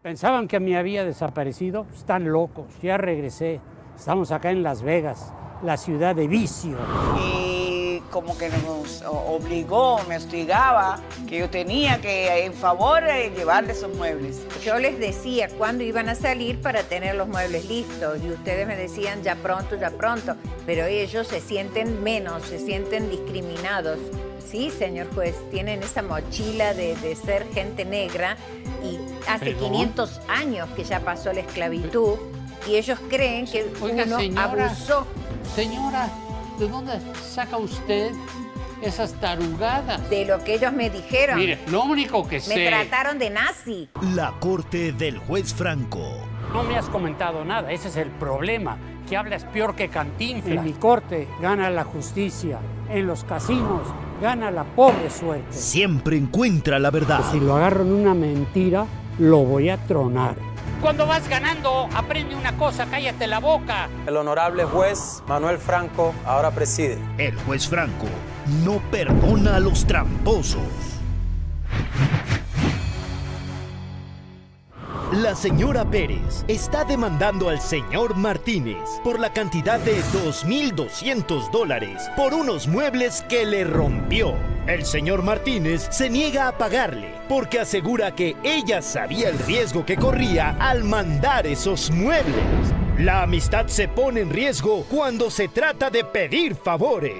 Pensaban que me había desaparecido. Están locos, ya regresé. Estamos acá en Las Vegas, la ciudad de vicio. Y como que nos obligó, me hostigaba, que yo tenía que, en favor, llevarle esos muebles. Yo les decía cuándo iban a salir para tener los muebles listos y ustedes me decían ya pronto, pero ellos se sienten menos, se sienten discriminados. Sí, señor juez, tienen esa mochila de ser gente negra y hace 500 años que ya pasó la esclavitud y ellos creen que Oiga, uno señora, abusó. Señora, ¿de dónde saca usted esas tarugadas? De lo que ellos me dijeron. Mire, lo único que sé... Me trataron de nazi. La corte del juez Franco. No me has comentado nada, ese es el problema, que hablas peor que Cantinflas. En mi corte gana la justicia, en los casinos gana la pobre suerte. Siempre encuentra la verdad. Si lo agarro en una mentira, lo voy a tronar. Cuando vas ganando, aprende una cosa, cállate la boca. El honorable juez Manuel Franco ahora preside. El juez Franco no perdona a los tramposos. La señora Pérez está demandando al señor Martínez por la cantidad de $2,200 por unos muebles que le rompió. El señor Martínez se niega a pagarle porque asegura que ella sabía el riesgo que corría al mandar esos muebles. La amistad se pone en riesgo cuando se trata de pedir favores.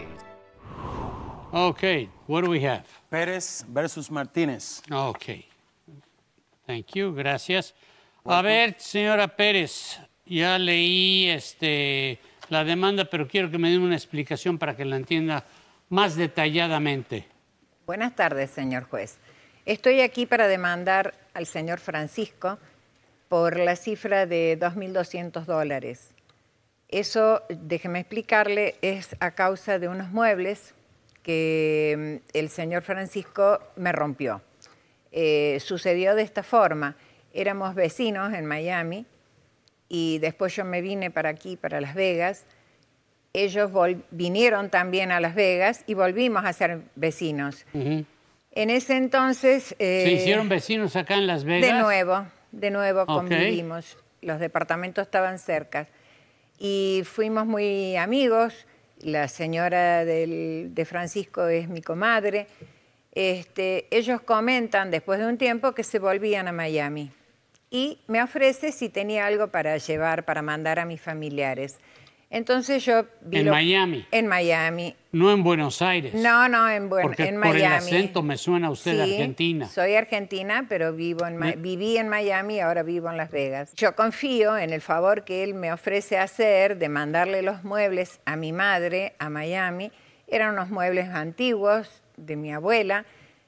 Okay, what do we have? Pérez versus Martínez. Okay. Thank you, gracias. A ver, señora Pérez, ya leí la demanda, pero quiero que me den una explicación para que la entienda más detalladamente. Buenas tardes, señor juez. Estoy aquí para demandar al señor Francisco por la cifra de $2,200. Eso, déjeme explicarle, es a causa de unos muebles que el señor Francisco me rompió. Sucedió de esta forma. Éramos vecinos en Miami y después yo me vine para aquí, para Las Vegas. Ellos vinieron también a Las Vegas y volvimos a ser vecinos. En ese entonces... ¿Se hicieron vecinos acá en Las Vegas? De nuevo convivimos. Los departamentos estaban cerca. Y fuimos muy amigos. La señora de Francisco es mi comadre. Ellos comentan después de un tiempo que se volvían a Miami y me ofrece si tenía algo para llevar, para mandar a mis familiares. Entonces yo vi... ¿En Miami? En Miami. No en Buenos Aires. No, en Porque Miami. Por el acento me suena a usted sí, argentina. Soy argentina, pero viví en Miami y ahora vivo en Las Vegas. Yo confío en el favor que él me ofrece hacer de mandarle los muebles a mi madre a Miami. Eran unos muebles antiguos de mi abuela.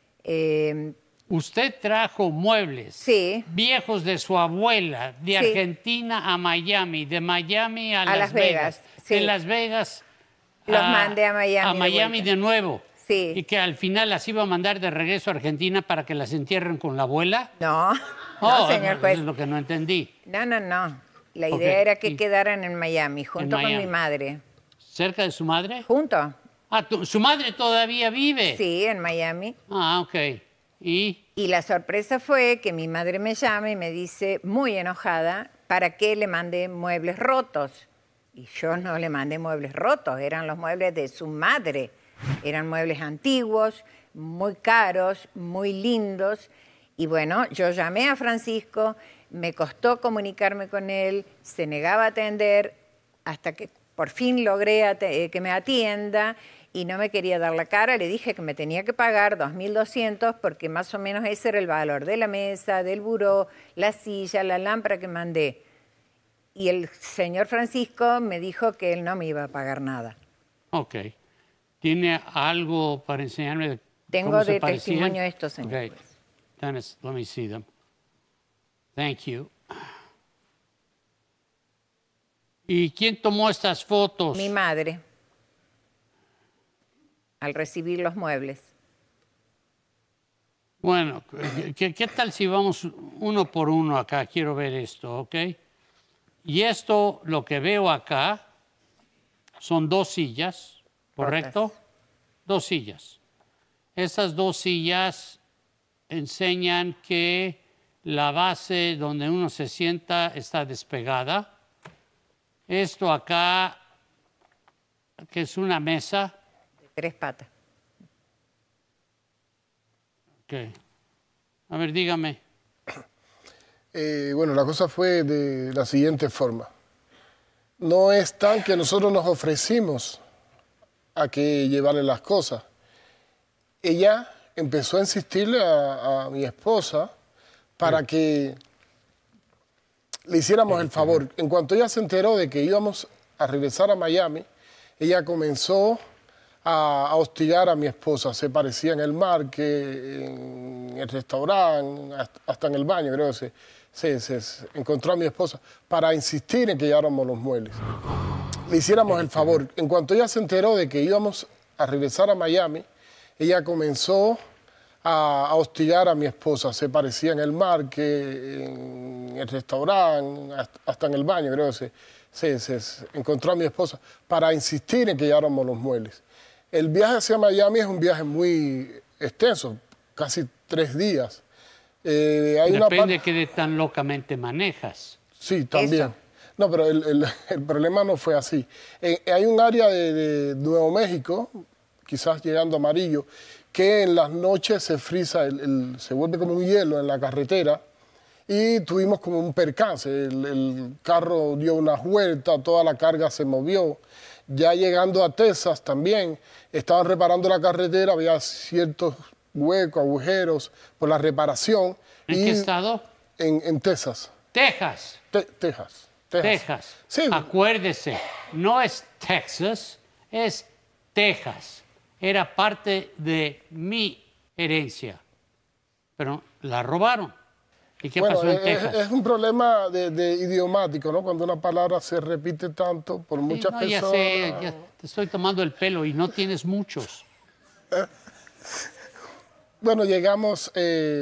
Usted trajo muebles viejos de su abuela, de Argentina a Miami, de Miami a Las Vegas. Sí. De Las Vegas los mandé a Miami. A Miami de nuevo. Sí. Y que al final las iba a mandar de regreso a Argentina para que las entierren con la abuela. No, no, señor juez. Eso es lo que no entendí. No. La idea era que quedaran en Miami, junto con mi madre. ¿Cerca de su madre? Junto. Ah, ¿su madre todavía vive? Sí, en Miami. Ah, ok. ¿Y la sorpresa fue que mi madre me llama y me dice, muy enojada, ¿para qué le mandé muebles rotos? Y yo no le mandé muebles rotos, eran los muebles de su madre. Eran muebles antiguos, muy caros, muy lindos. Y bueno, yo llamé a Francisco, me costó comunicarme con él, se negaba a atender, hasta que por fin logré que me atienda. Y no me quería dar la cara, le dije que me tenía que pagar $2,200 porque más o menos ese era el valor de la mesa, del buró, la silla, la lámpara que mandé. Y el señor Francisco me dijo que él no me iba a pagar nada. Ok. ¿Tiene algo para enseñarme de Tengo cómo se de parecían? testimonio esto, señor. Okay. Dennis, let me see them. Thank you. ¿Y quién tomó estas fotos? Mi madre. Al recibir los muebles. Bueno, ¿qué tal si vamos uno por uno acá? Quiero ver esto, ¿ok? Y esto, lo que veo acá, son 2 sillas, ¿correcto? Rotas. 2 sillas. Esas 2 sillas enseñan que la base donde uno se sienta está despegada. Esto acá, que es una mesa. De 3 patas. Ok. A ver, dígame. Bueno, la cosa fue de la siguiente forma. No es tan que nosotros nos ofrecimos a que llevarle las cosas. Ella empezó a insistirle a mi esposa para que le hiciéramos el favor. En cuanto ella se enteró de que íbamos a regresar a Miami, ella comenzó a hostigar a mi esposa. Se parecía en el market, en el restaurante, hasta en el baño, creo que se encontró a mi esposa para insistir en que lleváramos los muebles. Le hiciéramos el favor. En cuanto ella se enteró de que íbamos a regresar a Miami, ella comenzó a hostigar a mi esposa. Se parecía en el market, en el restaurante, hasta en el baño, creo que se encontró a mi esposa para insistir en que lleváramos los muebles. El viaje hacia Miami es un viaje muy extenso, casi 3 días. Depende de qué tan locamente manejas. Sí, también. Eso. No, pero el problema no fue así. Hay un área de Nuevo México, quizás llegando a Amarillo, que en las noches se frisa, se vuelve como un hielo en la carretera y tuvimos como un percance. El carro dio una vuelta, toda la carga se movió. Ya llegando a Texas también, estaban reparando la carretera, había ciertos huecos, agujeros por la reparación. ¿En qué estado? En Texas. Texas. Texas. Sí. Acuérdese, no es Texas, es Texas. Era parte de mi herencia, pero la robaron. ¿Y qué pasó en Texas? Es un problema de idiomático, ¿no? Cuando una palabra se repite tanto por muchas personas. Ya sé, ya te estoy tomando el pelo y no tienes muchos. Bueno, llegamos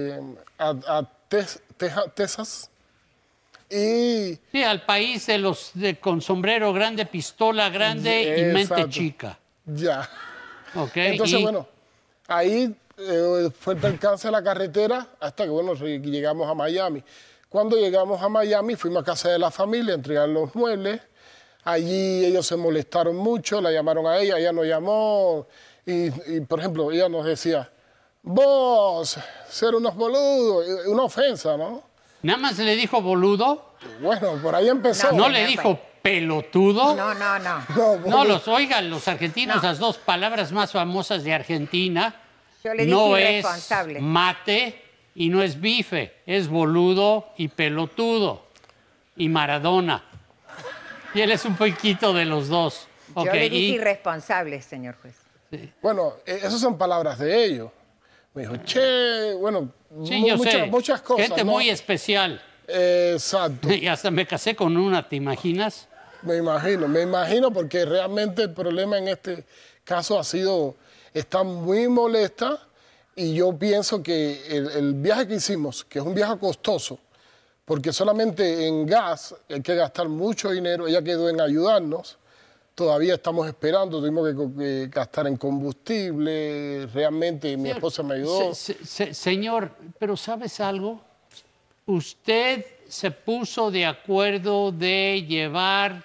a Texas y... Sí, al país de los con sombrero grande, pistola grande y mente chica. Ya. Okay, entonces, bueno, ahí fue el percance de la carretera hasta que, bueno, llegamos a Miami. Cuando llegamos a Miami, fuimos a casa de la familia a entregar los muebles. Allí ellos se molestaron mucho, la llamaron a ella nos llamó y, por ejemplo, ella nos decía, vos, ser unos boludos, una ofensa, ¿no? ¿Nada más le dijo boludo? Bueno, por ahí empezó. ¿No le dijo pelotudo? No, Oigan, los argentinos, las 2 palabras más famosas de Argentina, yo le dije no irresponsable. Es mate y no es bife, es boludo y pelotudo y Maradona. Y él es un poquito de los dos. Yo le dije irresponsable, señor juez. Sí. Bueno, esas son palabras de ellos. Me dijo, che, bueno, sí, muchas cosas. Gente, ¿no? Muy especial. Exacto. Y hasta me casé con una, ¿te imaginas? Me imagino porque realmente el problema en este caso ha sido, está muy molesta y yo pienso que el viaje que hicimos, que es un viaje costoso, porque solamente en gas hay que gastar mucho dinero, ella quedó en ayudarnos, todavía estamos esperando, tuvimos que gastar en combustible, realmente mi esposa me ayudó. Señor, pero ¿sabes algo? Usted se puso de acuerdo de llevar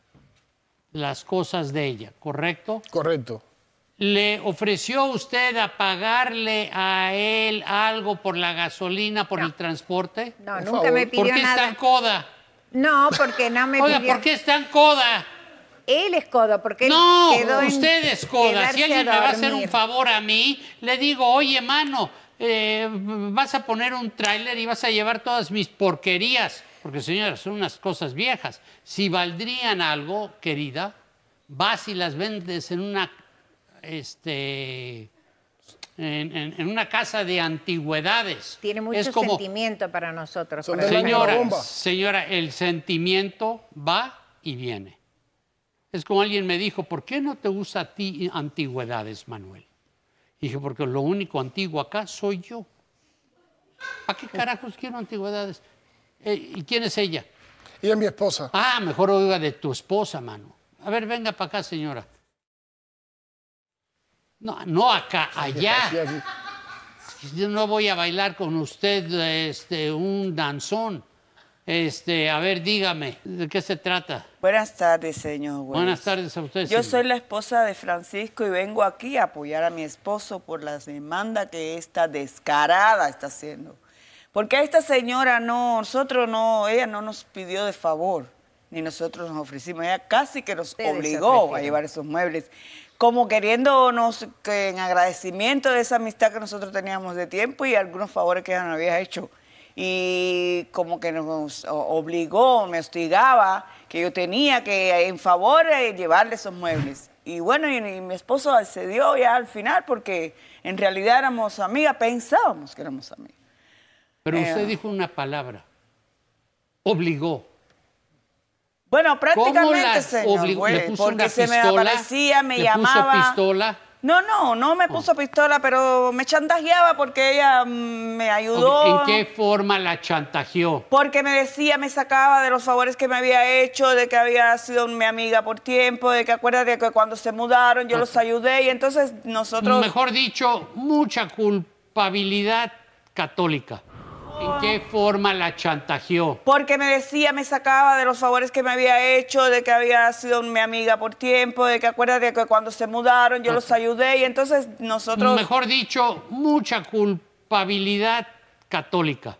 las cosas de ella, ¿correcto? Correcto. ¿Le ofreció usted a pagarle a él algo por la gasolina, por el transporte? No, nunca me pidió nada. ¿Por qué es tan coda? No, porque no me pidió. Oiga, ¿por qué es tan coda? Él es codo, porque él quedó usted es coda. Si alguien me va a hacer un favor a mí, le digo, oye, mano, vas a poner un tráiler y vas a llevar todas mis porquerías. Porque, señora, son unas cosas viejas. Si valdrían algo, querida, vas y las vendes en una, en una casa de antigüedades. Tiene mucho sentimiento para nosotros. Señora, el sentimiento va y viene. Es como alguien me dijo, ¿por qué no te gusta a ti antigüedades, Manuel? Y dije, porque lo único antiguo acá soy yo. ¿Para qué carajos quiero antigüedades? ¿Y quién es ella? Ella es mi esposa. Ah, mejor oiga de tu esposa, mano. A ver, venga para acá, señora. No acá, allá. yo no voy a bailar con usted un danzón. A ver, dígame, ¿de qué se trata? Buenas tardes, señor juez. Buenas tardes a usted. Yo soy la esposa de Francisco y vengo aquí a apoyar a mi esposo por la demanda que esta descarada está haciendo. Porque a esta señora ella no nos pidió de favor, ni nosotros nos ofrecimos. Ella casi que nos obligó a llevar esos muebles, como queriéndonos que en agradecimiento de esa amistad que nosotros teníamos de tiempo y algunos favores que ella nos había hecho. Y como que nos obligó, me hostigaba, que yo tenía que en favor llevarle esos muebles. Y bueno, y mi esposo accedió ya al final porque en realidad éramos amigas, pensábamos que éramos amigas. Pero usted dijo una palabra, obligó. Bueno, prácticamente, señor juez, porque se me aparecía, me llamaba. ¿Le puso pistola? No me puso pistola, pero me chantajeaba porque ella me ayudó. ¿En qué forma la chantajeó? Porque me decía, me sacaba de los favores que me había hecho, de que había sido mi amiga por tiempo, de que acuérdate que cuando se mudaron yo los ayudé y entonces nosotros... Mejor dicho, mucha culpabilidad católica. ¿En qué forma la chantajeó? Porque me decía, me sacaba de los favores que me había hecho, de que había sido mi amiga por tiempo, de que acuérdate que cuando se mudaron yo los ayudé y entonces nosotros... Mejor dicho, mucha culpabilidad católica.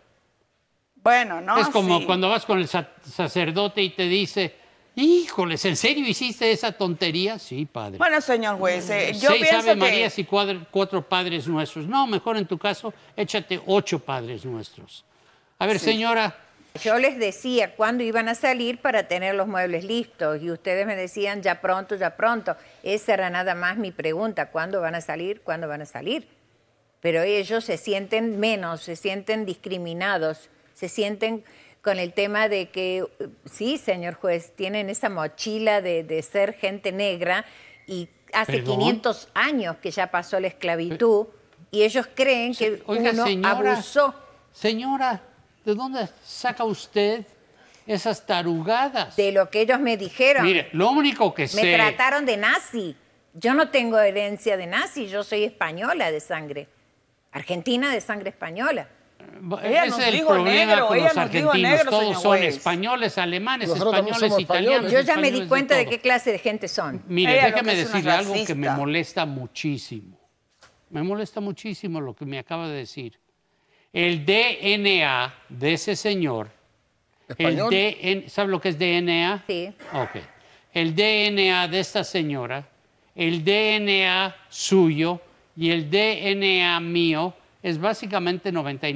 Bueno, ¿no? Es como cuando vas con el sacerdote y te dice, híjoles, ¿en serio hiciste esa tontería? Sí, padre. Bueno, señor juez, yo 6 pienso Ave que... Marías y 4 Padres Nuestros. No, mejor en tu caso, échate 8 Padres Nuestros. A ver, señora. Yo les decía cuándo iban a salir para tener los muebles listos y ustedes me decían ya pronto, ya pronto. Esa era nada más mi pregunta, ¿cuándo van a salir? ¿Cuándo van a salir? Pero ellos se sienten menos, se sienten discriminados, se sienten... con el tema de que, sí, señor juez, tienen esa mochila de ser gente negra y hace 500 años que ya pasó la esclavitud y ellos creen que uno abusó. Señora, ¿de dónde saca usted esas tarugadas? De lo que ellos me dijeron. Mire, lo único que sé... Me trataron de nazi. Yo no tengo herencia de nazi, yo soy española de sangre. Argentina de sangre española. Ella Ese nos es el dijo problema negro, con ella los nos dijo argentinos. negro, Todos señor son juez. españoles, alemanes, Nosotros también españoles, somos italianos. Yo ya me di españoles cuenta de todo. qué clase de gente son. Mire, Ella lo déjeme que es una decirle algo que me racista. molesta muchísimo. Me molesta muchísimo lo que me acaba de decir. El DNA de ese señor... ¿Español? ¿Sabe lo que es DNA? Sí. Ok. El DNA de esta señora, el DNA suyo y el DNA mío es básicamente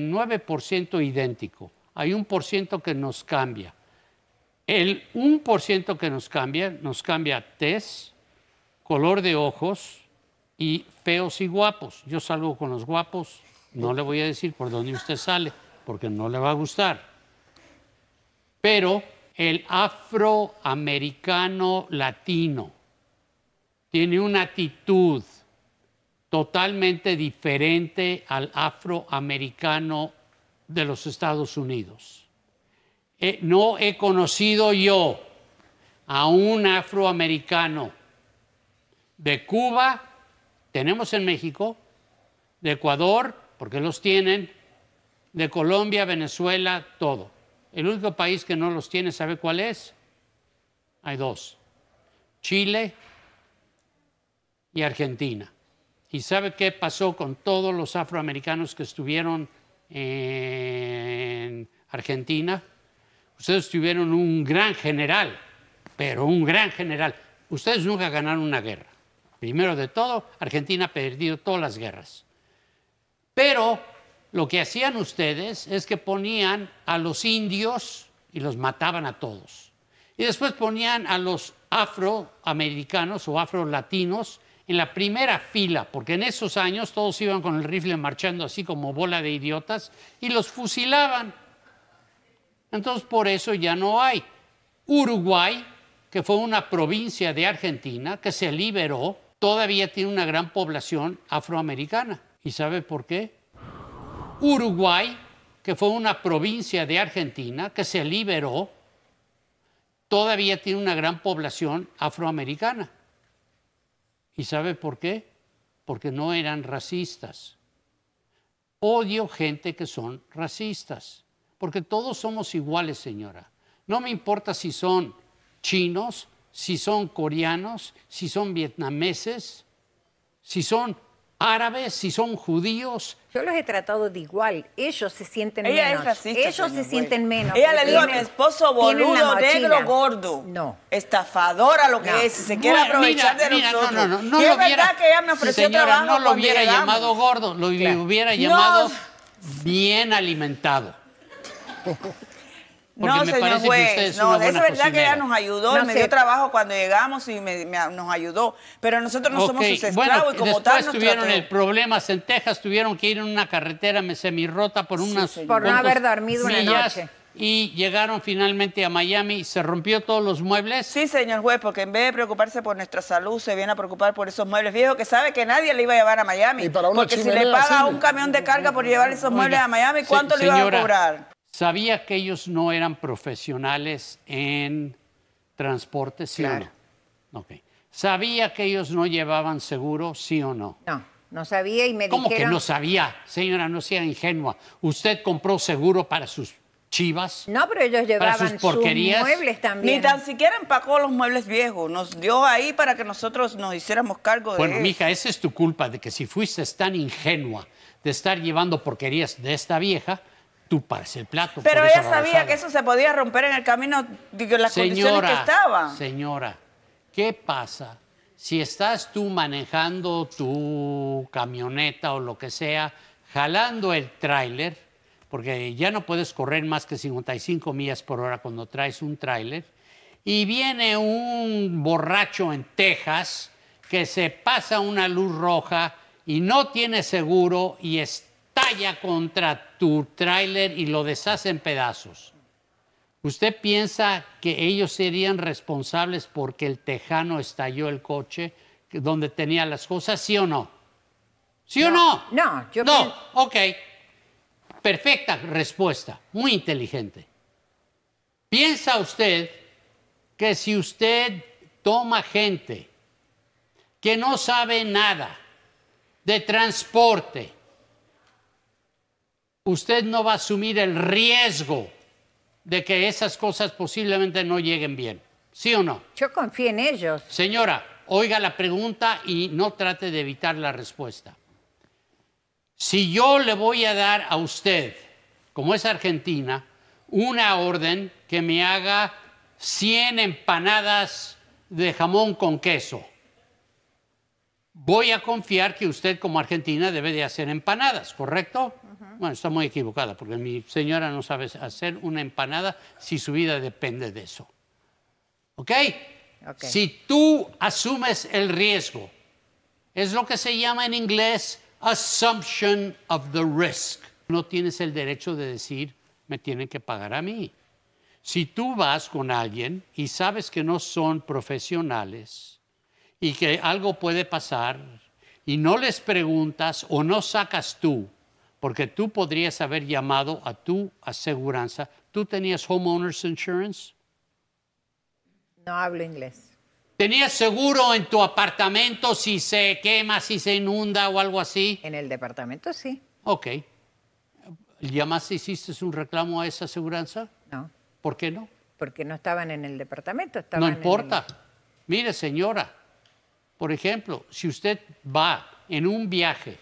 99% idéntico. Hay 1% que nos cambia. El 1% que nos cambia tez, color de ojos y feos y guapos. Yo salgo con los guapos, no le voy a decir por dónde usted sale, porque no le va a gustar. Pero el afroamericano latino tiene una actitud totalmente diferente al afroamericano de los Estados Unidos. No he conocido yo a un afroamericano de Cuba, tenemos en México, de Ecuador, porque los tienen, de Colombia, Venezuela, todo. El único país que no los tiene, ¿sabe cuál es? Hay 2, Chile y Argentina. ¿Y sabe qué pasó con todos los afroamericanos que estuvieron en Argentina? Ustedes tuvieron un gran general, pero un gran general. Ustedes nunca ganaron una guerra. Primero de todo, Argentina ha perdido todas las guerras. Pero lo que hacían ustedes es que ponían a los indios y los mataban a todos. Y después ponían a los afroamericanos o afrolatinos en la primera fila, porque en esos años todos iban con el rifle marchando así como bola de idiotas y los fusilaban. Entonces por eso ya no hay. Uruguay, que fue una provincia de Argentina que se liberó, todavía tiene una gran población afroamericana. ¿Y sabe por qué? Uruguay, que fue una provincia de Argentina que se liberó, todavía tiene una gran población afroamericana. ¿Y sabe por qué? Porque no eran racistas. Odio gente que son racistas, porque todos somos iguales, señora. No me importa si son chinos, si son coreanos, si son vietnameses, si son árabes, si son judíos. Yo los he tratado de igual. Ellos se sienten Ella menos. es racista, Ellos se señor sienten juez. menos. Ella le porque dijo a mi tienen- esposo tienen la boludo, mochila. negro, gordo. No. Estafadora lo que No. es. Si se quiere aprovechar de nosotros. No y lo es verdad hubiera- que ella me ofreció señora, trabajo no lo cuando hubiera llegamos. llamado gordo, lo Claro. hubiera No. llamado bien alimentado. Porque No, me señor parece que usted juez, es no, una es buena verdad que ella cocinera. nos ayudó No y me sé. dio trabajo cuando llegamos y nos ayudó, pero nosotros no somos Ok, sus esclavos bueno, y como después tal nos tuvieron trató. el problema en Texas, tuvieron que ir en una carretera semirrota por unas señor. Por no cuantas haber dormido una millas, noche. y llegaron finalmente a Miami. ¿Se rompió todos los muebles? Sí, señor juez, porque en vez de preocuparse por nuestra salud, se viene a preocupar por esos muebles viejos que sabe que nadie le iba a llevar a Miami. Y para una porque si chimenea le paga sirve. un camión de carga por llevar esos muebles Oiga, a Miami, ¿cuánto le iban a señora, cobrar? ¿Sabía que ellos no eran profesionales en transporte, sí Claro. o no? Ok. ¿Sabía que ellos no llevaban seguro, sí o no? No sabía y me ¿Cómo dijeron... que no sabía? Señora, no sea ingenua. ¿Usted compró seguro para sus chivas? No, pero ellos llevaban sus sus porquerías. muebles Ni también. tan siquiera empacó los muebles viejos. Nos dio ahí para que nosotros nos hiciéramos cargo de Bueno, eso. mija, esa es tu culpa de que si fuiste tan ingenua de estar llevando porquerías de esta vieja, tú pares el plato. Pero por esa ella sabía babosada. que eso se podía romper en el camino, digo, las condiciones que estaban. Señora, ¿qué pasa si estás tú manejando tu camioneta o lo que sea, jalando el tráiler, porque ya no puedes correr más que 55 millas por hora cuando traes un tráiler, y viene un borracho en Texas que se pasa una luz roja y no tiene seguro y estalla contra tu tráiler y lo deshace en pedazos? ¿Usted piensa que ellos serían responsables porque el tejano estalló el coche donde tenía las cosas, sí o no? ¿Sí o no? No, yo No, pienso- ok. Perfecta respuesta, muy inteligente. ¿Piensa usted que si usted toma gente que no sabe nada de transporte, usted no va a asumir el riesgo de que esas cosas posiblemente no lleguen bien? ¿Sí o no? Yo confío en ellos. Señora, oiga la pregunta y no trate de evitar la respuesta. Si yo le voy a dar a usted, como es argentina, una orden que me haga 100 empanadas de jamón con queso, voy a confiar que usted como argentina debe de hacer empanadas, ¿correcto? Bueno, está muy equivocada porque mi señora no sabe hacer una empanada si su vida depende de eso. ¿Ok? Ok. Si tú asumes el riesgo, es lo que se llama en inglés assumption of the risk. No tienes el derecho de decir, me tienen que pagar a mí. Si tú vas con alguien y sabes que no son profesionales y que algo puede pasar y no les preguntas o no sacas tú, porque tú podrías haber llamado a tu aseguranza. ¿Tú tenías homeowners insurance? No hablo inglés. ¿Tenías seguro en tu apartamento si se quema, si se inunda o algo así? En el departamento sí. Ok. ¿Llamaste, hiciste un reclamo a esa aseguranza? No, ¿Por qué no? porque no estaban en el departamento. No Estaban en importa. Mire, señora, por ejemplo, si usted va en un viaje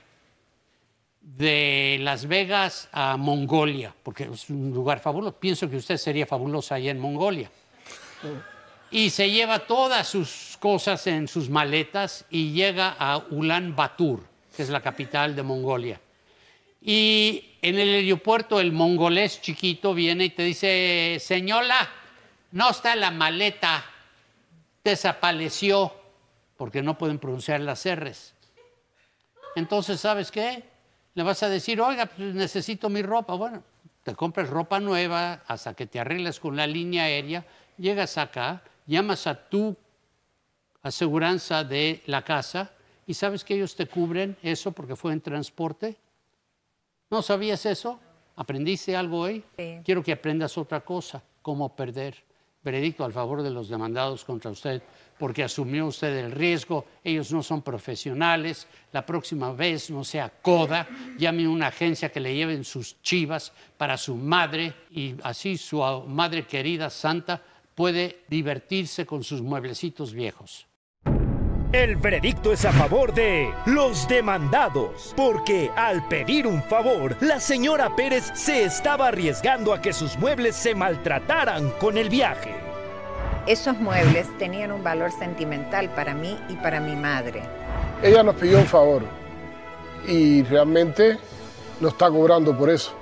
de Las Vegas a Mongolia, porque es un lugar fabuloso, pienso que usted sería fabulosa allá en Mongolia, y se lleva todas sus cosas en sus maletas y llega a Ulan Bator, que es la capital de Mongolia. Y en el aeropuerto el mongolés chiquito viene y te dice, señora, no está la maleta, desapareció, porque no pueden pronunciar las R's. Entonces, ¿sabes qué? Le vas a decir, oiga, pues necesito mi ropa. Bueno, te compras ropa nueva hasta que te arregles con la línea aérea, llegas acá, llamas a tu aseguranza de la casa y sabes que ellos te cubren eso porque fue en transporte. ¿No sabías eso? ¿Aprendiste algo hoy? Sí. Quiero que aprendas otra cosa, cómo perder. veredicto al favor de los demandados contra usted, porque asumió usted el riesgo. Ellos no son profesionales. La próxima vez no sea coda, llame a una agencia que le lleven sus chivas para su madre y así su madre querida, santa, puede divertirse con sus mueblecitos viejos. El veredicto es a favor de los demandados, porque al pedir un favor, la señora Pérez se estaba arriesgando a que sus muebles se maltrataran con el viaje. Esos muebles tenían un valor sentimental para mí y para mi madre. Ella nos pidió un favor y realmente nos está cobrando por eso.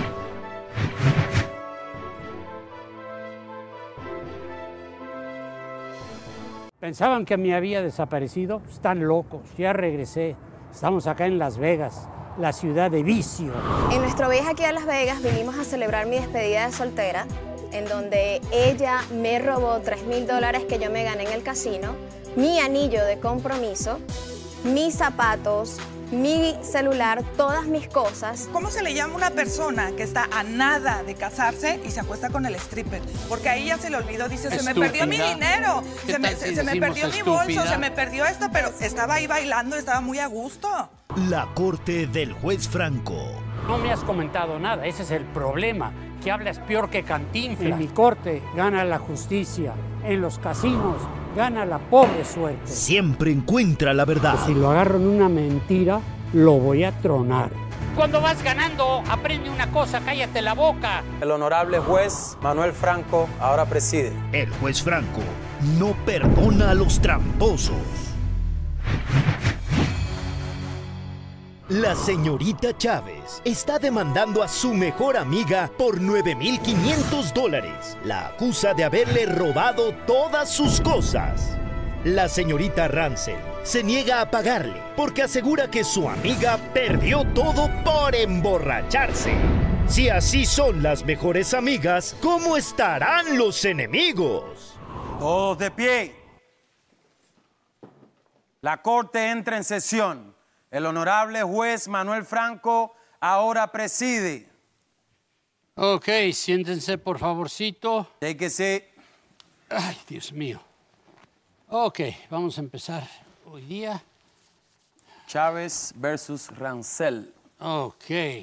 Pensaban que me había desaparecido. Están locos, ya regresé. Estamos acá en Las Vegas, la ciudad de vicio. En nuestro viaje aquí a Las Vegas vinimos a celebrar mi despedida de soltera, en donde ella me robó $3,000 que yo me gané en el casino, mi anillo de compromiso, mis zapatos, mi celular, todas mis cosas. ¿Cómo se le llama a una persona que está a nada de casarse y se acuesta con el stripper? Porque ahí ya se le olvidó, dice, se me perdió mi dinero, se me perdió mi bolso, se me perdió esto, pero estaba ahí bailando, estaba muy a gusto. La corte del juez Franco. No me has comentado nada, ese es el problema, que hablas peor que Cantinflas. En mi corte gana la justicia, en los casinos gana la pobre suerte. Siempre encuentra la verdad. Si lo agarro en una mentira, lo voy a tronar. Cuando vas ganando, aprende una cosa, cállate la boca. El honorable juez Manuel Franco ahora preside. El juez Franco no perdona a los tramposos. La señorita Chávez está demandando a su mejor amiga por $9,500. La acusa de haberle robado todas sus cosas. La señorita Ransel se niega a pagarle porque asegura que su amiga perdió todo por emborracharse. Si así son las mejores amigas, ¿cómo estarán los enemigos? Todos de pie. La corte entra en sesión. El honorable juez Manuel Franco ahora preside. Ok, siéntense por favorcito. Téquese. Ay, Dios mío. Ok, vamos a empezar hoy día. Chávez versus Ransel. Ok.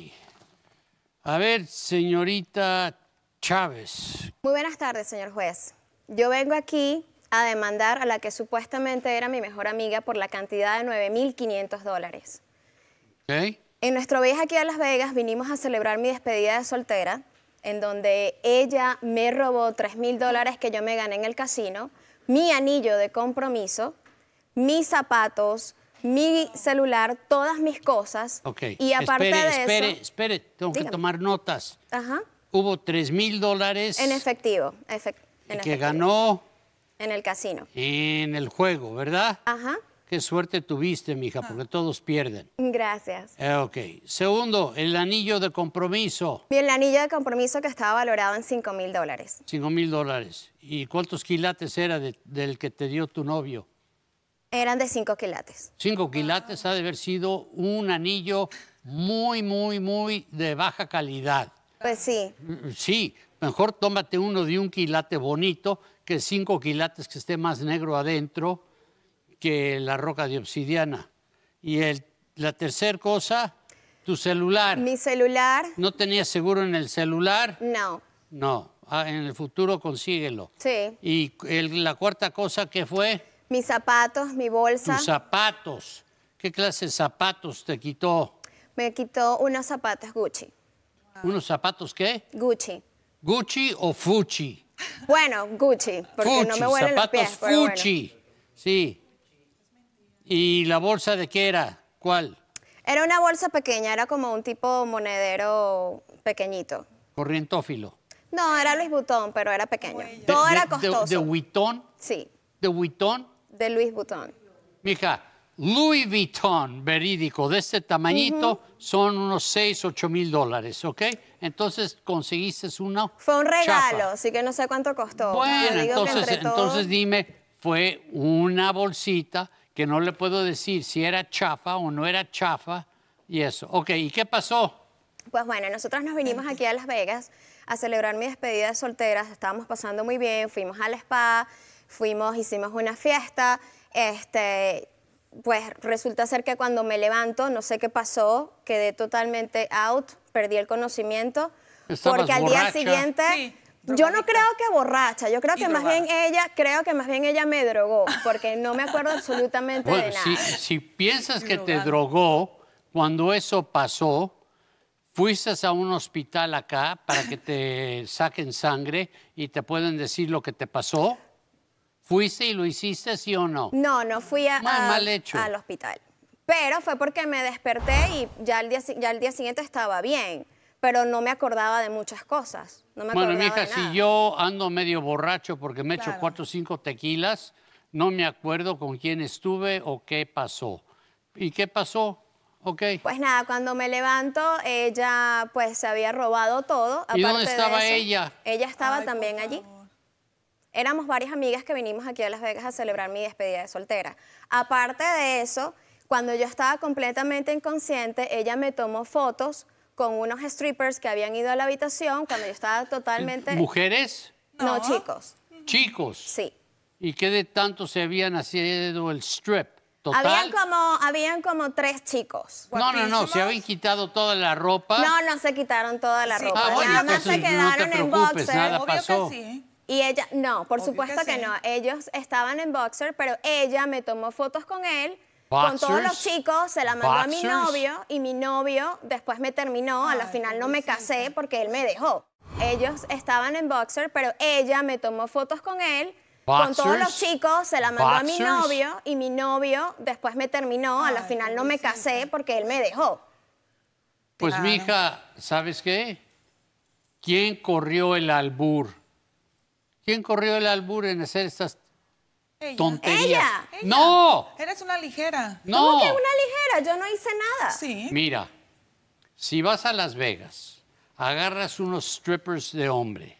A ver, señorita Chávez. Muy buenas tardes, señor juez. Yo vengo aquí a demandar a la que supuestamente era mi mejor amiga por la cantidad de $9,500. Ok. En nuestro viaje aquí a Las Vegas vinimos a celebrar mi despedida de soltera, en donde ella me robó $3,000 que yo me gané en el casino, mi anillo de compromiso, mis zapatos, mi celular, todas mis cosas. Ok. Y aparte de eso... Espere, tengo que tomar notas. Ajá. Hubo $3,000 En efectivo. que ganó en el casino. en el juego, ¿verdad? Ajá. Qué suerte tuviste, mija, porque todos pierden. Gracias. Ok. Segundo, el anillo de compromiso. Bien, el anillo de compromiso que estaba valorado en $5,000. $5,000. ¿Y cuántos quilates era del que te dio tu novio? Eran de 5 quilates. 5 quilates ha de haber sido un anillo muy, muy, muy de baja calidad. Pues sí. Sí, mejor tómate uno de 1 quilate bonito que 5 quilates que esté más negro adentro que la roca de obsidiana. Y la tercera cosa, tu celular. Mi celular. ¿No tenías seguro en el celular? No. No. En el futuro consíguelo. Sí. Y la cuarta cosa, ¿qué fue? Mis zapatos, mi bolsa. Tus zapatos. ¿Qué clase de zapatos te quitó? Me quitó unos zapatos Gucci. ¿Unos zapatos qué? Gucci. ¿Gucci o Fucci? Bueno, Gucci, porque Fucci, no me huelen los pies. zapatos Fucci. Bueno. Sí. ¿Y la bolsa de qué era? ¿Cuál? Era una bolsa pequeña, era como un tipo monedero pequeñito. Corrientófilo. No, era Louis Vuitton, pero era pequeño. Todo era costoso. ¿De Vuitton? Sí. ¿De Vuitton? De Louis Vuitton. Mija, Louis Vuitton verídico de este tamañito son unos $6,000 o $8,000, ¿ok? Entonces conseguiste uno. Fue un regalo, chafa. así que no sé cuánto costó. Bueno, entonces, todos... dime, fue una bolsita que no le puedo decir si era chafa o no era chafa y eso. Ok, ¿y qué pasó? Pues bueno, nosotros nos vinimos aquí a Las Vegas a celebrar mi despedida de soltera, estábamos pasando muy bien, fuimos al spa, hicimos una fiesta, pues resulta ser que cuando me levanto, no sé qué pasó, quedé totalmente out, perdí el conocimiento, porque al día siguiente... Sí. Yo no creo que borracha, yo creo que más bien ella me drogó, porque no me acuerdo absolutamente de nada. Si piensas que te drogó, cuando eso pasó, fuiste a un hospital acá para que te saquen sangre y te pueden decir lo que te pasó. ¿Fuiste y lo hiciste, sí o no? No fui al hospital. Pero fue porque me desperté y ya al día siguiente estaba bien. Pero no me acordaba de muchas cosas. No me bueno, acordaba mija, si yo ando medio borracho porque me echo 4 o 5 tequilas, no me acuerdo con quién estuve o qué pasó. ¿Y qué pasó? Okay. Pues nada, cuando me levanto, ella pues se había robado todo. ¿Y dónde estaba ella? Ella estaba también allí. Éramos varias amigas que vinimos aquí a Las Vegas a celebrar mi despedida de soltera. Aparte de eso, cuando yo estaba completamente inconsciente, ella me tomó fotos con unos strippers que habían ido a la habitación cuando yo estaba totalmente... ¿Mujeres? No, chicos. ¿Chicos? Sí. ¿Y qué de tanto se habían nacido el strip? ¿Total? Habían como 3 chicos. No, se habían quitado toda la ropa. No se quitaron toda la ropa. Bueno, nada más se quedaron en boxer. Nada pasó. Que sí. Y ella, no, por supuesto que no. Ellos estaban en boxer, pero ella me tomó fotos con él. Con todos los chicos, se la mandó a mi novio y mi novio después me terminó. A la final no me casé porque él me dejó. Ellos estaban en boxer, pero ella me tomó fotos con él. Con todos los chicos, se la mandó a mi novio y mi novio después me terminó. A la final no me casé porque él me dejó. Pues mija, ¿sabes qué? ¿Quién corrió el albur? ¿Quién corrió el albur en hacer estas tonterías? ¿Ella? ¡No! Eres una ligera. No. ¿Cómo que una ligera? Yo no hice nada. Sí. Mira, si vas a Las Vegas, agarras unos strippers de hombre,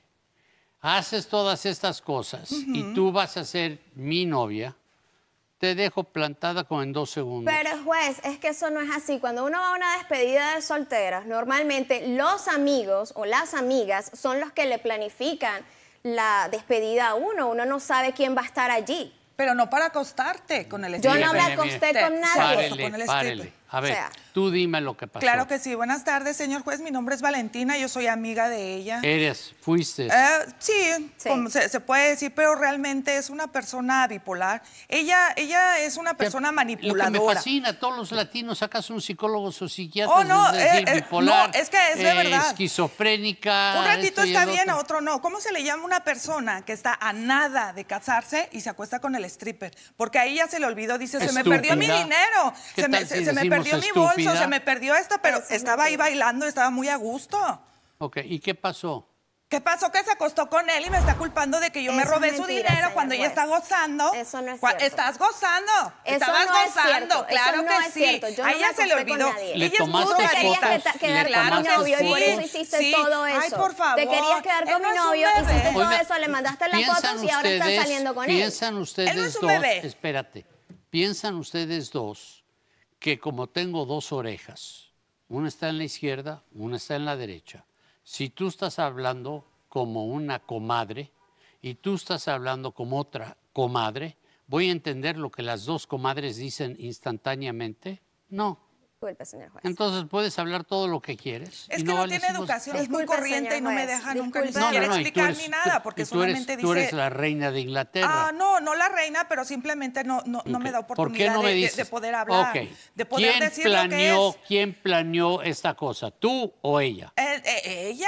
haces todas estas cosas y tú vas a ser mi novia, te dejo plantada como en 2 segundos. Pero juez, es que eso no es así. Cuando uno va a una despedida de solteras, normalmente los amigos o las amigas son los que le planifican la despedida a uno. Uno no sabe quién va a estar allí. Pero no para acostarte con el stripper. Yo no me acosté con nadie. Párele. A ver, tú dime lo que pasó. Claro que sí. Buenas tardes, señor juez. Mi nombre es Valentina. Yo soy amiga de ella. ¿Fuiste? Sí. Como se puede decir, pero realmente es una persona bipolar. Ella es una persona manipuladora. Lo que me fascina, todos los latinos sacas un psicólogo o psiquiatra. Bipolar. No, es que es de verdad. Esquizofrénica. Un ratito está bien, a otro no. ¿Cómo se le llama a una persona que está a nada de casarse y se acuesta con el stripper? Porque ahí ya se le olvidó, dice, se me perdió mi dinero, se me perdió mi bolso, se me perdió esto, pero estaba ahí bailando, estaba muy a gusto. Ok, ¿y qué pasó? ¿Qué pasó? Que se acostó con él y me está culpando de que yo me robé su dinero cuando ella está gozando. Eso no es cierto. ¿Estás gozando? Estabas gozando. Claro que sí. A ella se le olvidó. Le Ella tomaste Tú te querías quedar con mi novio y por eso hiciste todo eso. Ay, por favor. Te querías quedar con mi novio, hiciste todo eso, le mandaste las fotos y ahora estás saliendo con él. Piensan ustedes dos, espérate, piensan ustedes dos que como tengo 2 orejas, una está en la izquierda, una está en la derecha. Si tú estás hablando como una comadre y tú estás hablando como otra comadre, ¿voy a entender lo que las 2 comadres dicen instantáneamente? No. Disculpe, señor juez. Entonces puedes hablar todo lo que quieres. Es que no tiene educación, es muy corriente y no me deja nunca ni siquiera explicar ni nada, porque solamente dice... Tú eres la reina de Inglaterra. No la reina, pero simplemente no me da oportunidad de poder hablar, de poder decir lo que es. ¿Quién planeó esta cosa, tú o ella? Ella.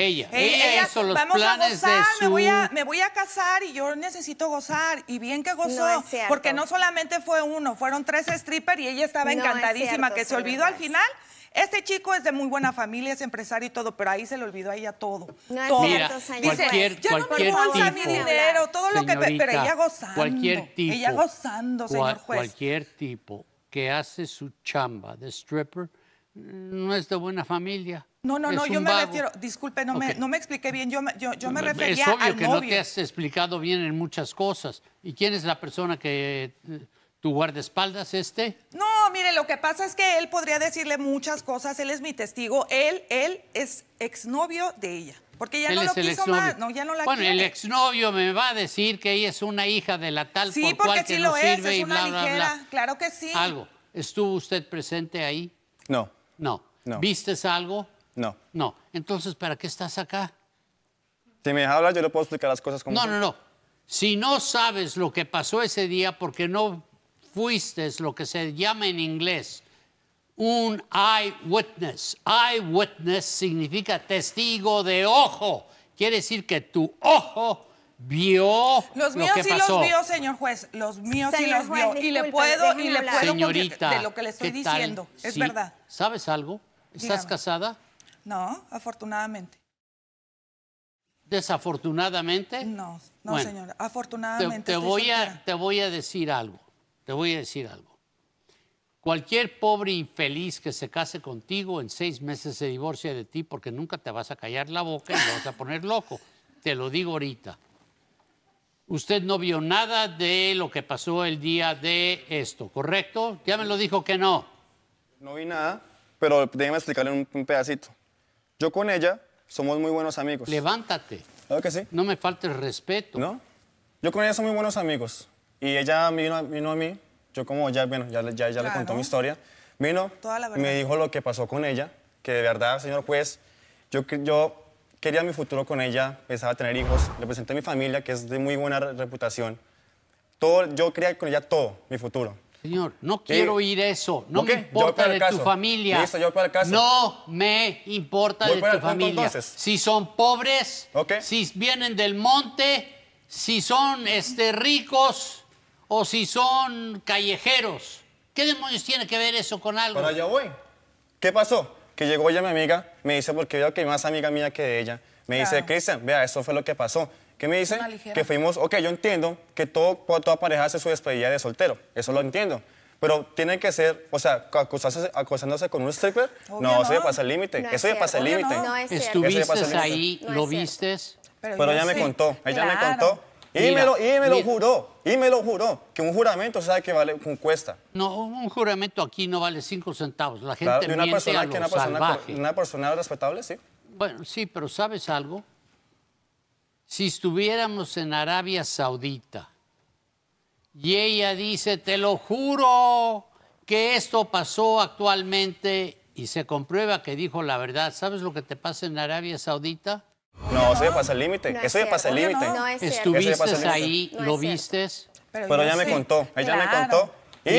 Ella hizo los vamos planes a gozar, de su... me voy a casar y yo necesito gozar. Y bien que gozó, no es cierto. Porque no solamente fue uno, fueron 3 strippers y ella estaba encantadísima, que se olvidó al final. Este chico es de muy buena familia, es empresario y todo, pero ahí se le olvidó a ella todo. No es todo. cierto, señor. Dice, ya no me bolsa mi dinero, todo lo que... Pero ella gozando. Cualquier tipo. Ella gozando, señor juez. Cualquier tipo que hace su chamba de stripper no es de buena familia. No, yo me refiero, disculpe, no me expliqué bien, yo me refería al novio. Es obvio que no te has explicado bien en muchas cosas. ¿Y quién es la persona que... ¿Tu guardaespaldas No, mire, lo que pasa es que él podría decirle muchas cosas, él es mi testigo, él es exnovio de ella. Porque ya no lo quiso más, no, ya no la quiere. Bueno, el exnovio me va a decir que ella es una hija de la tal por cual que no sirve y bla, bla, bla. Claro que sí. Algo. ¿Estuvo usted presente ahí? No. No. No. ¿Vistes algo? No. No. Entonces, ¿para qué estás acá? Si me deja hablar, yo le puedo explicar las cosas como son. No. Si no sabes lo que pasó ese día porque no fuiste lo que se llama en inglés un eyewitness. Eyewitness significa testigo de ojo. Quiere decir que tu ojo vio los míos lo que sí pasó. Los vio, señor juez. Los míos señor sí los juez, vio. Disculpe, y le puedo Señorita, de lo que le estoy diciendo. Es verdad. ¿Sabes algo? ¿Estás Dígame. casada? No, afortunadamente. ¿Desafortunadamente? No, Bueno, señora. Afortunadamente. Te voy a decir algo. Cualquier pobre infeliz que se case contigo en 6 meses se divorcia de ti porque nunca te vas a callar la boca y te vas a poner loco. Te lo digo ahorita. Usted no vio nada de lo que pasó el día de esto, ¿correcto? Ya me lo dijo que no. No vi nada, pero déjeme explicarle un pedacito. Yo con ella somos muy buenos amigos. Levántate. ¿Claro que sí? No me faltes respeto. ¿No? Yo con ella somos muy buenos amigos. Y ella vino a mí, yo como ya le contó mi historia, vino y me dijo lo que pasó con ella, que de verdad, señor juez, yo quería mi futuro con ella, pensaba tener hijos, le presenté a mi familia, que es de muy buena reputación. Yo quería con ella todo, mi futuro. Señor, no quiero oír eso. No me importa de tu familia. Listo, yo para el caso. No me importa de tu familia. Entonces. Si son pobres, si vienen del monte, si son ricos o si son callejeros. ¿Qué demonios tiene que ver eso con algo? Para allá voy. ¿Qué pasó? Que llegó ella, mi amiga, me dice, porque veo que hay más amiga mía que de ella. Me dice, Cristian, vea, eso fue lo que pasó. ¿Qué me dice? Que fuimos, yo entiendo que toda pareja hace su despedida de soltero, eso lo entiendo. Pero tiene que ser, acosándose con un stripper, no, eso ya pasa el límite, eso ya pasa el límite. ¿Estuviste ahí? ¿Lo vistes? Pero ella me contó, y me lo juró, que un juramento sabe que vale, cuesta. No, un juramento aquí no vale 5 centavos, la gente miente a lo salvaje. Una persona respetable, sí. Bueno, sí, pero ¿sabes algo? Si estuviéramos en Arabia Saudita y ella dice, te lo juro que esto pasó actualmente y se comprueba que dijo la verdad, ¿sabes lo que te pasa en Arabia Saudita? No, eso ya pasa el límite, eso ya pasa el límite. ¿Estuviste ahí? ¿Lo vistes? Pero ella me contó, y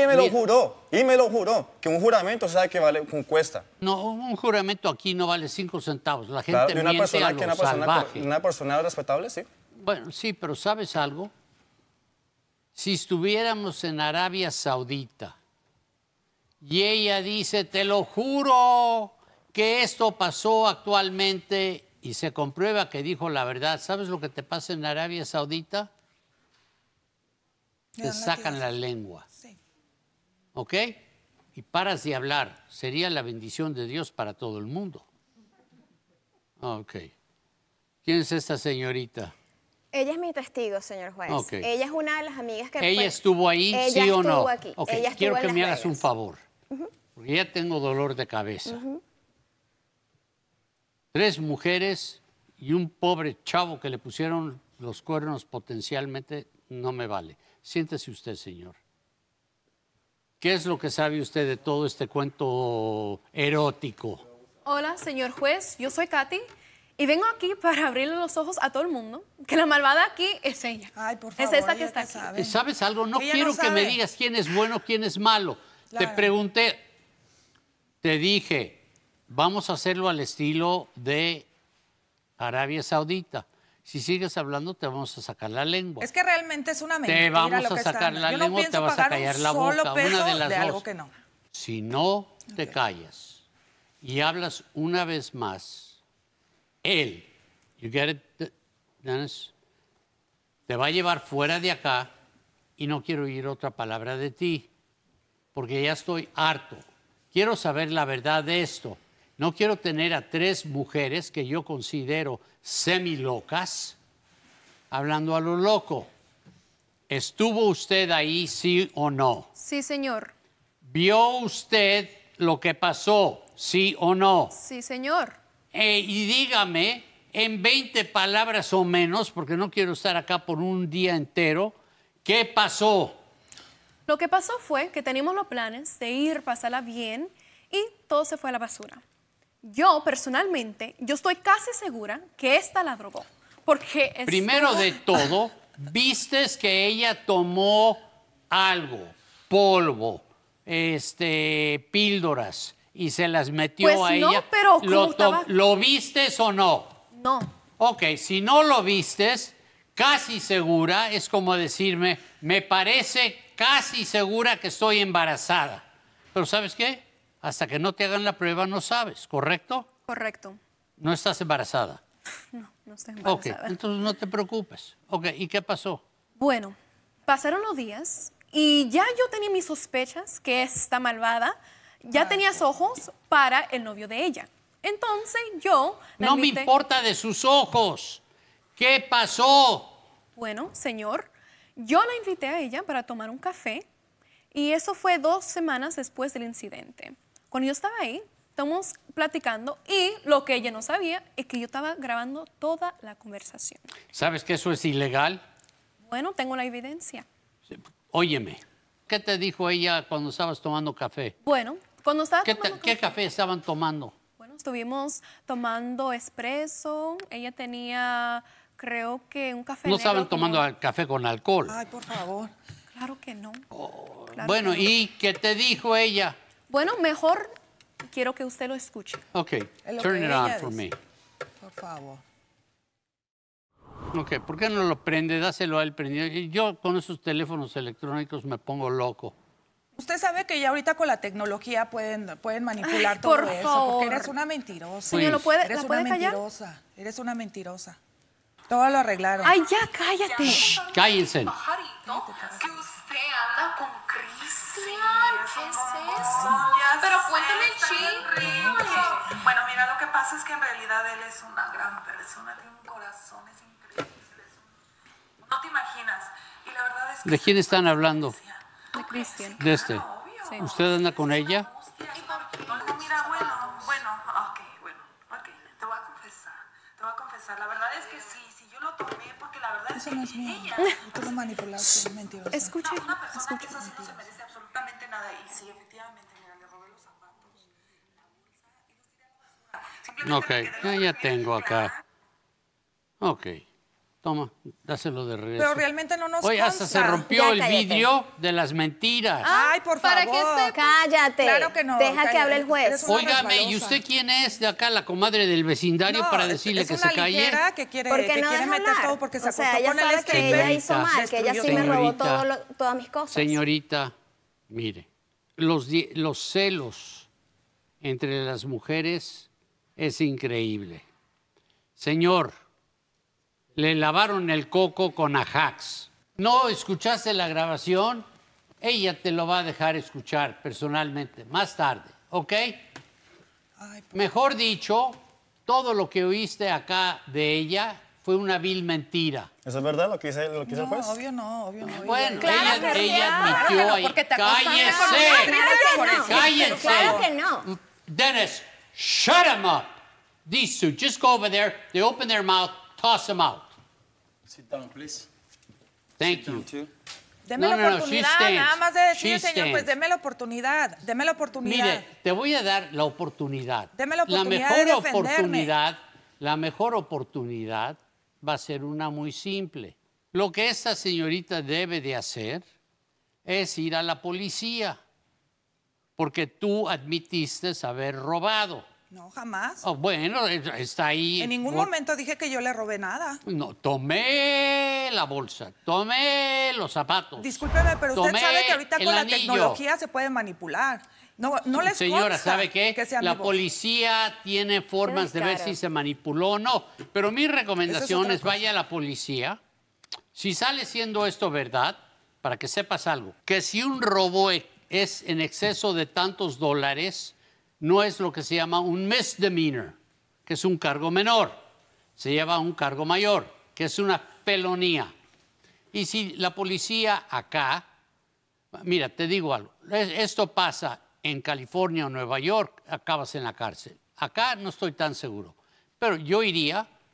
me lo juró, que un juramento sabe que vale, cuesta. No, un juramento aquí no vale 5 centavos, la gente miente a lo salvaje. Una persona respetable, sí. Bueno, sí, pero ¿sabes algo? Si estuviéramos en Arabia Saudita y ella dice, te lo juro que esto pasó actualmente y se comprueba que dijo la verdad, ¿sabes lo que te pasa en Arabia Saudita? Te sacan la lengua. Sí. ¿Ok? Y paras de hablar. Sería la bendición de Dios para todo el mundo. Ok. ¿Quién es esta señorita? Ella es mi testigo, señor juez. Okay. Ella es una de las amigas que... ¿Ella estuvo ahí, sí o no? Aquí. Okay. Ella Quiero que en me Las hagas un Vegas. favor. Porque ya tengo dolor de cabeza. 3 mujeres y un pobre chavo que le pusieron los cuernos potencialmente no me vale. Siéntese usted, señor. ¿Qué es lo que sabe usted de todo este cuento erótico? Hola, señor juez. Yo soy Katy y vengo aquí para abrirle los ojos a todo el mundo que la malvada aquí es ella. Ay, por favor, es esta que está aquí. ¿Sabes algo? No ella quiero no que me sabe. digas quién es bueno, quién es malo. Claro. Te pregunté, te dije, vamos a hacerlo al estilo de Arabia Saudita. Si sigues hablando, te vamos a sacar la lengua. Es que realmente es una mentira. Te vamos lo que a sacar está. la Yo lengua, no te vas a callar la boca. Una de las dos. Algo que no. Si no te callas y hablas una vez más, él, you get it, Dennis, te va a llevar fuera de acá y no quiero oír otra palabra de ti, porque ya estoy harto. Quiero saber la verdad de esto. No quiero tener a 3 mujeres que yo considero semilocas hablando a lo loco. ¿Estuvo usted ahí, sí o no? Sí, señor. ¿Vio usted lo que pasó, sí o no? Sí, señor. Y dígame, en 20 palabras o menos, porque no quiero estar acá por un día entero, ¿qué pasó? Lo que pasó fue que teníamos los planes de ir, pasarla bien, y todo se fue a la basura. Yo, personalmente, yo estoy casi segura que esta la drogó. Porque primero de todo, vistes que ella tomó algo, polvo, píldoras, y se las metió pues a no, ella. Pero ¿Lo vistes o no? No. Ok, si no lo vistes, casi segura, es como decirme, me parece casi segura que estoy embarazada. Pero ¿sabes qué? Hasta que no te hagan la prueba no sabes, ¿correcto? Correcto. No estás embarazada. No, no estoy embarazada. Ok, entonces no te preocupes. Ok, ¿y qué pasó? Bueno, pasaron los días y ya yo tenía mis sospechas que esta malvada ya tenía ojos para el novio de ella. Entonces yo... No me importa de sus ojos. ¿Qué pasó? Bueno, señor, yo la invité a ella para tomar un café y eso fue 2 semanas después del incidente. Cuando yo estaba ahí, estamos platicando y lo que ella no sabía es que yo estaba grabando toda la conversación. ¿Sabes que eso es ilegal? Bueno, tengo la evidencia. Óyeme, ¿qué te dijo ella cuando estabas tomando café? Bueno, cuando estaba tomando café. ¿Qué café estaban tomando? Bueno, estuvimos tomando espresso. Ella tenía, creo que un café No negro estaban tomando café con alcohol. Ay, por favor. Claro que no. Claro bueno, que no. ¿y qué te dijo ella? Bueno, mejor quiero que usted lo escuche. Ok, turn it on for me. Por favor. Ok, ¿por qué no lo prende? Dáselo a él prendido. Yo con esos teléfonos electrónicos me pongo loco. Usted sabe que ya ahorita con la tecnología pueden manipular todo por eso, favor. porque eres una mentirosa. Señor, ¿la puede callar? Mentirosa. Eres una mentirosa. Todo lo arreglaron. Ay, ya, cállate. Shh, cállense. Que usted anda con Cristian. ¿Qué es eso? Pero cuéntame el chisme. Bueno, mira, lo que pasa es que en realidad él es una gran persona, tiene un corazón, es increíble. No te imaginas. Y la verdad es que... ¿De quién están hablando? De Cristian. De este. Sí. ¿Usted anda con ella? No, mira, ok, te voy a confesar, la verdad es que sí, yo lo tomé porque la verdad Eso es que no es mío. ella... Tú lo manipulaste, mentirosa. Escuche, Una persona escuche. que es así no se merece absolutamente nada y sí, efectivamente, mira, le robé los zapatos, la bolsa y los tiré a la basura. Ok, ya tengo acá. Ok, toma, dáselo de regreso. Pero realmente no nos Oye, hasta se rompió el vidrio de las mentiras. Ay, por favor. ¿Para qué se... Cállate. Claro que no. Deja que hable el juez. Eres una Óigame, ¿y resbalosa. usted quién es de acá, la comadre del vecindario, No, para decirle que se calle? Es una ligera que quiere, Porque que no quiere deja meter hablar. todo porque se o sea, acostó ella con el sabe que ella stripper. hizo mal, que ella sí me Señorita. robó todas mis cosas. Señorita, mire, los celos entre las mujeres es increíble. Señor, le lavaron el coco con Ajax. ¿No escuchaste la grabación? Ella te lo va a dejar escuchar personalmente, más tarde, ¿ok? Mejor dicho, todo lo que oíste acá de ella fue una vil mentira. ¿Eso es verdad lo que dice el juez? Obvio no. Bueno, Claro que ella sí. admitió ahí. Porque te acostaste ¡Cállese! Claro que no. ¡Cállense! Claro que no. Dennis, shut them up. These two, just go over there. They open their mouth, toss them out. Sit down, please. Thank you. Deme No, la no, oportunidad, she stands. nada más de decir, She señor, pues stands. deme la oportunidad. Mire, te voy a dar la oportunidad. Deme la oportunidad de defenderme. La mejor oportunidad va a ser una muy simple. Lo que esta señorita debe de hacer es ir a la policía, porque tú admitiste haber robado. No, jamás. Oh, bueno, está ahí. En ningún momento dije que yo le robé nada. No, tomé la bolsa, tomé los zapatos. Discúlpeme, pero usted tomé sabe que ahorita el con la anillo. tecnología se puede manipular. No les Señora, consta ¿sabe qué? que sea La mi voz. policía tiene formas de ver descaro. si se manipuló o no. Pero mi recomendación otra es cosa. vaya a la policía. Si sale siendo esto verdad, para que sepas algo, que si un robo es en exceso de tantos dólares, no es lo que se llama un misdemeanor, que es un cargo menor. Se lleva un cargo mayor, que es una felonía. Y si la policía acá, mira, te digo algo, esto pasa en California o Nueva York, acabas en la cárcel. Acá no estoy tan seguro, pero yo iría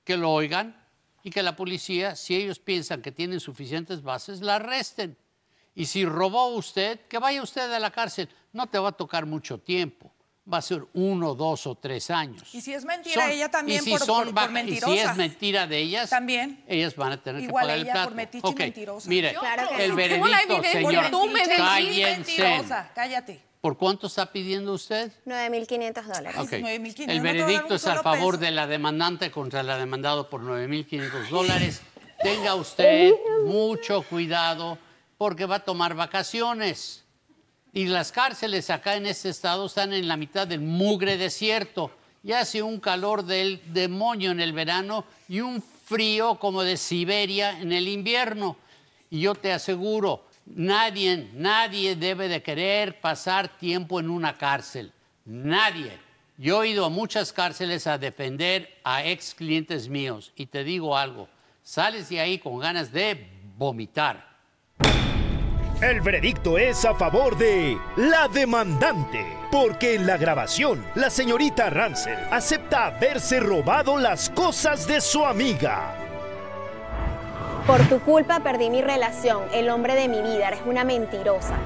que lo oigan y que la policía, si ellos piensan que tienen suficientes bases, la arresten. Y si robó usted, que vaya usted a la cárcel. No te va a tocar mucho tiempo. Va a ser 1, 2 o 3 años. Y si es mentira ella también por mentirosa. Y si es mentira de ellas, también. Ellas van a tener igual que pagar el plato. Por metiche y mentirosa. Mire, claro el veredicto, señor, tú me cállense. Cállate. ¿Por cuánto está pidiendo usted? $9,500. Okay. $9,500. El veredicto es a favor de la demandante contra la demandado por $9,500. Tenga usted mucho cuidado porque va a tomar vacaciones. Y las cárceles acá en este estado están en la mitad del mugre desierto. Y hace un calor del demonio en el verano y un frío como de Siberia en el invierno. Y yo te aseguro, nadie debe de querer pasar tiempo en una cárcel. Nadie. Yo he ido a muchas cárceles a defender a ex clientes míos. Y te digo algo, sales de ahí con ganas de vomitar. El veredicto es a favor de la demandante, porque en la grabación, la señorita Ransel acepta haberse robado las cosas de su amiga. Por tu culpa perdí mi relación, el hombre de mi vida, eres una mentirosa.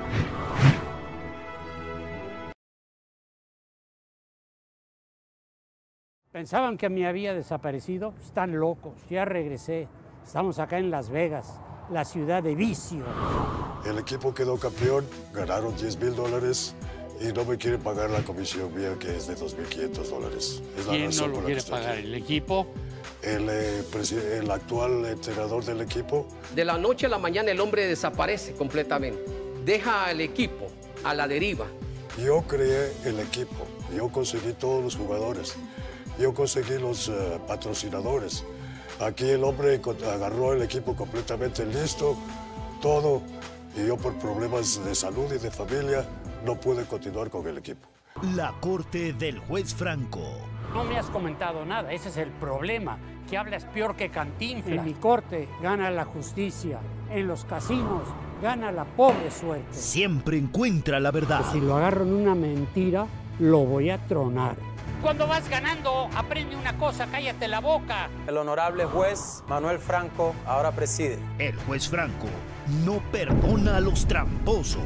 Pensaban que me había desaparecido, están locos, ya regresé. Estamos acá en Las Vegas, la ciudad de vicio. El equipo quedó campeón, ganaron $10,000 y no me quieren pagar la comisión mía, que es de $2,500. Es la ¿Quién razón no por lo la que quiere estoy pagar? aquí. ¿El equipo? El actual entrenador del equipo. De la noche a la mañana el hombre desaparece completamente. Deja al equipo a la deriva. Yo creé el equipo, yo conseguí todos los jugadores, yo conseguí los patrocinadores. Aquí el hombre agarró el equipo completamente listo, todo, y yo por problemas de salud y de familia no pude continuar con el equipo. La corte del juez Franco. No me has comentado nada, ese es el problema, que hablas peor que Cantinflas. En mi corte gana la justicia, en los casinos gana la pobre suerte. Siempre encuentra la verdad. Que si lo agarro en una mentira, lo voy a tronar. Cuando vas ganando, aprende una cosa, cállate la boca. El honorable juez Manuel Franco ahora preside. El juez Franco no perdona a los tramposos.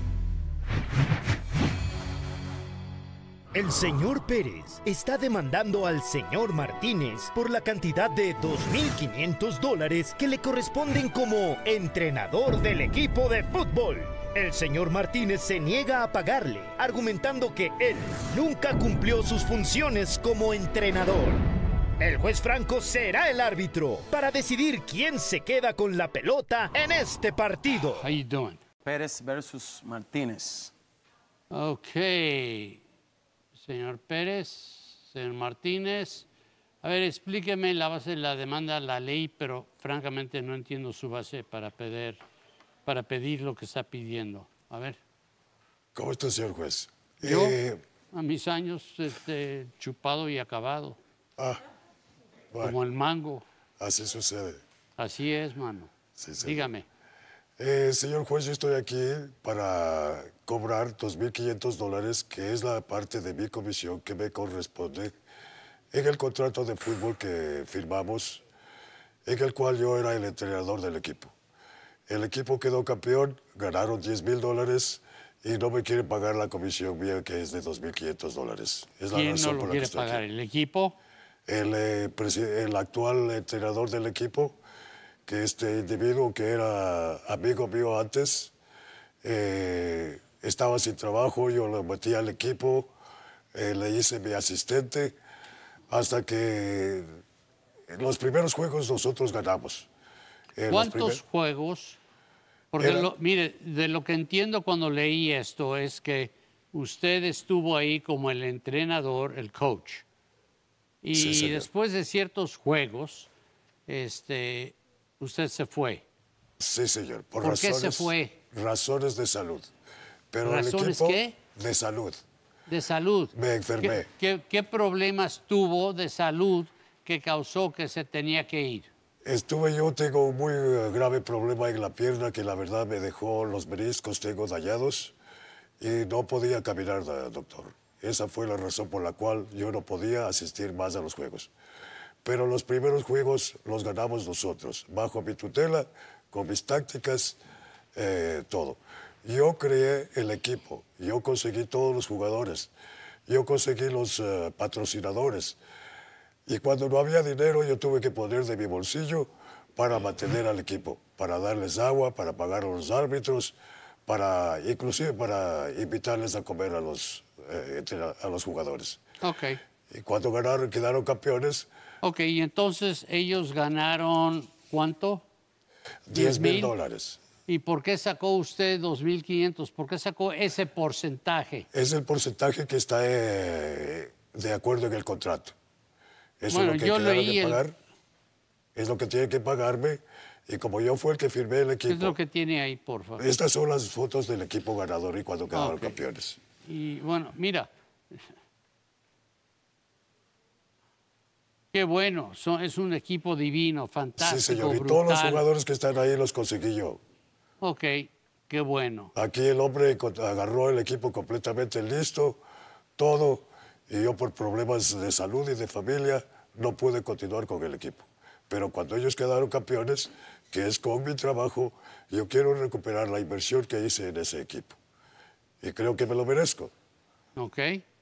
El señor Pérez está demandando al señor Martínez por la cantidad de $2,500 que le corresponden como entrenador del equipo de fútbol. El señor Martínez se niega a pagarle, argumentando que él nunca cumplió sus funciones como entrenador. El juez Franco será el árbitro para decidir quién se queda con la pelota en este partido. How you doing? Pérez versus Martínez. Ok. Señor Pérez, señor Martínez. A ver, explíqueme la base de la demanda, la ley, pero francamente no entiendo su base para pedir lo que está pidiendo. A ver. ¿Cómo está, señor juez? Yo, a mis años, chupado y acabado. Bueno, como el mango. Así sucede. Así es, mano. Sí. Dígame. Señor juez, yo estoy aquí para cobrar $2,500, que es la parte de mi comisión que me corresponde en el contrato de fútbol que firmamos, en el cual yo era el entrenador del equipo. El equipo quedó campeón, ganaron $10,000 y no me quieren pagar la comisión mía, que es de $2,500. Es la ¿Quién razón no por lo la que quiere estoy pagar? aquí. ¿El equipo? El actual entrenador del equipo, que este individuo que era amigo mío antes, estaba sin trabajo, yo lo metí al equipo, le hice mi asistente, hasta que en los primeros juegos nosotros ganamos. ¿Cuántos juegos? Porque, mire, de lo que entiendo cuando leí esto es que usted estuvo ahí como el entrenador, el coach. Y sí, después de ciertos juegos, usted se fue. Sí, señor. ¿Por qué se fue? Razones de salud. Pero ¿Razones el equipo, qué? De salud. De salud. Me enfermé. ¿Qué problemas tuvo de salud que causó que se tenía que ir? Yo tengo un muy grave problema en la pierna que la verdad me dejó los meniscos, tengo dañados y no podía caminar, doctor. Esa fue la razón por la cual yo no podía asistir más a los juegos. pero los primeros juegos los ganamos nosotros, bajo mi tutela, con mis tácticas, todo. Yo creé el equipo, yo conseguí todos los jugadores, yo conseguí los patrocinadores. Y cuando no había dinero, yo tuve que poner de mi bolsillo para mantener al equipo, para darles agua, para pagar a los árbitros, inclusive para invitarles a comer a los jugadores. Ok. Y cuando ganaron, quedaron campeones. Ok, y entonces ellos ganaron, ¿cuánto? $10,000. ¿Y por qué sacó usted 2.500? ¿Por qué sacó ese porcentaje? Es el porcentaje que está de acuerdo en el contrato. Eso Bueno, es lo que yo quedaron leí de pagar. Es lo que tienen que pagarme. Y como yo fue el que firmé el equipo... ¿Qué es lo que tiene ahí, por favor? Estas son las fotos del equipo ganador y cuando quedaron campeones. Y bueno, mira... Qué bueno, es un equipo divino, fantástico, sí, señor, y brutal. todos los jugadores que están ahí los conseguí yo. Ok, qué bueno. Aquí el hombre agarró el equipo completamente listo, todo, y yo por problemas de salud y de familia no pude continuar con el equipo. Pero cuando ellos quedaron campeones, que es con mi trabajo, yo quiero recuperar la inversión que hice en ese equipo. Y creo que me lo merezco. Ok,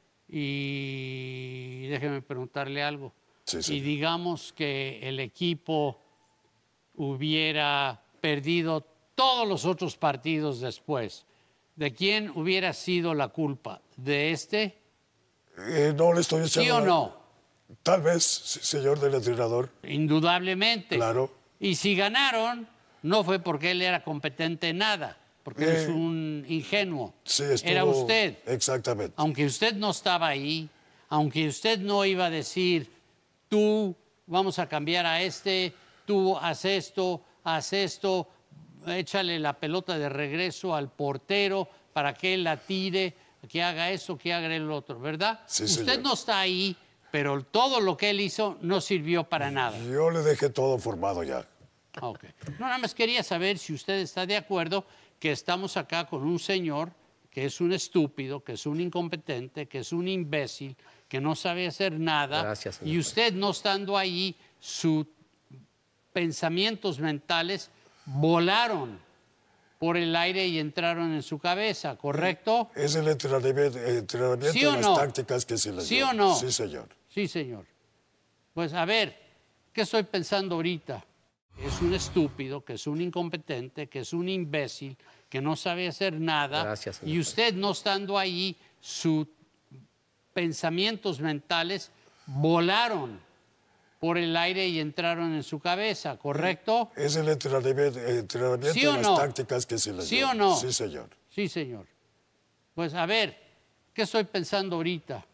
y déjeme preguntarle algo. Sí, sí. Y digamos que el equipo hubiera perdido todos los otros partidos después, ¿de quién hubiera sido la culpa? ¿De este? No le estoy echando... ¿Sí o no? Tal vez, señor del entrenador. Indudablemente. Claro. Y si ganaron, no fue porque él era competente en nada, porque es un ingenuo. Sí, estuvo... Era usted. Exactamente. Aunque usted no estaba ahí, aunque usted no iba a decir, tú vamos a cambiar a este, tú haz esto, échale la pelota de regreso al portero para que él la tire, que haga esto, que haga el otro, ¿verdad? Sí, usted señor. no está ahí, pero todo lo que él hizo no sirvió para nada. Yo le dejé todo formado ya. Ok. No, nada más quería saber si usted está de acuerdo que estamos acá con un señor que es un estúpido, que es un incompetente, que es un imbécil, que no sabe hacer nada. Gracias, señor. Y usted no estando ahí, sus pensamientos mentales volaron por el aire y entraron en su cabeza, ¿correcto? Es el entrenamiento ¿Sí o de las no? tácticas que se les ¿Sí dio. o no? Sí, señor. Sí, señor. Pues a ver, ¿qué estoy pensando ahorita? Es un estúpido, que es un incompetente, que es un imbécil, que no sabe hacer nada. Gracias, señor. Y usted no estando ahí, sus pensamientos mentales volaron por el aire y entraron en su cabeza, ¿correcto? Es el entrenamiento ¿Sí o de las no? tácticas que se les ¿Sí dio. o no? Sí, señor. Sí, señor. Pues a ver, ¿qué estoy pensando ahorita?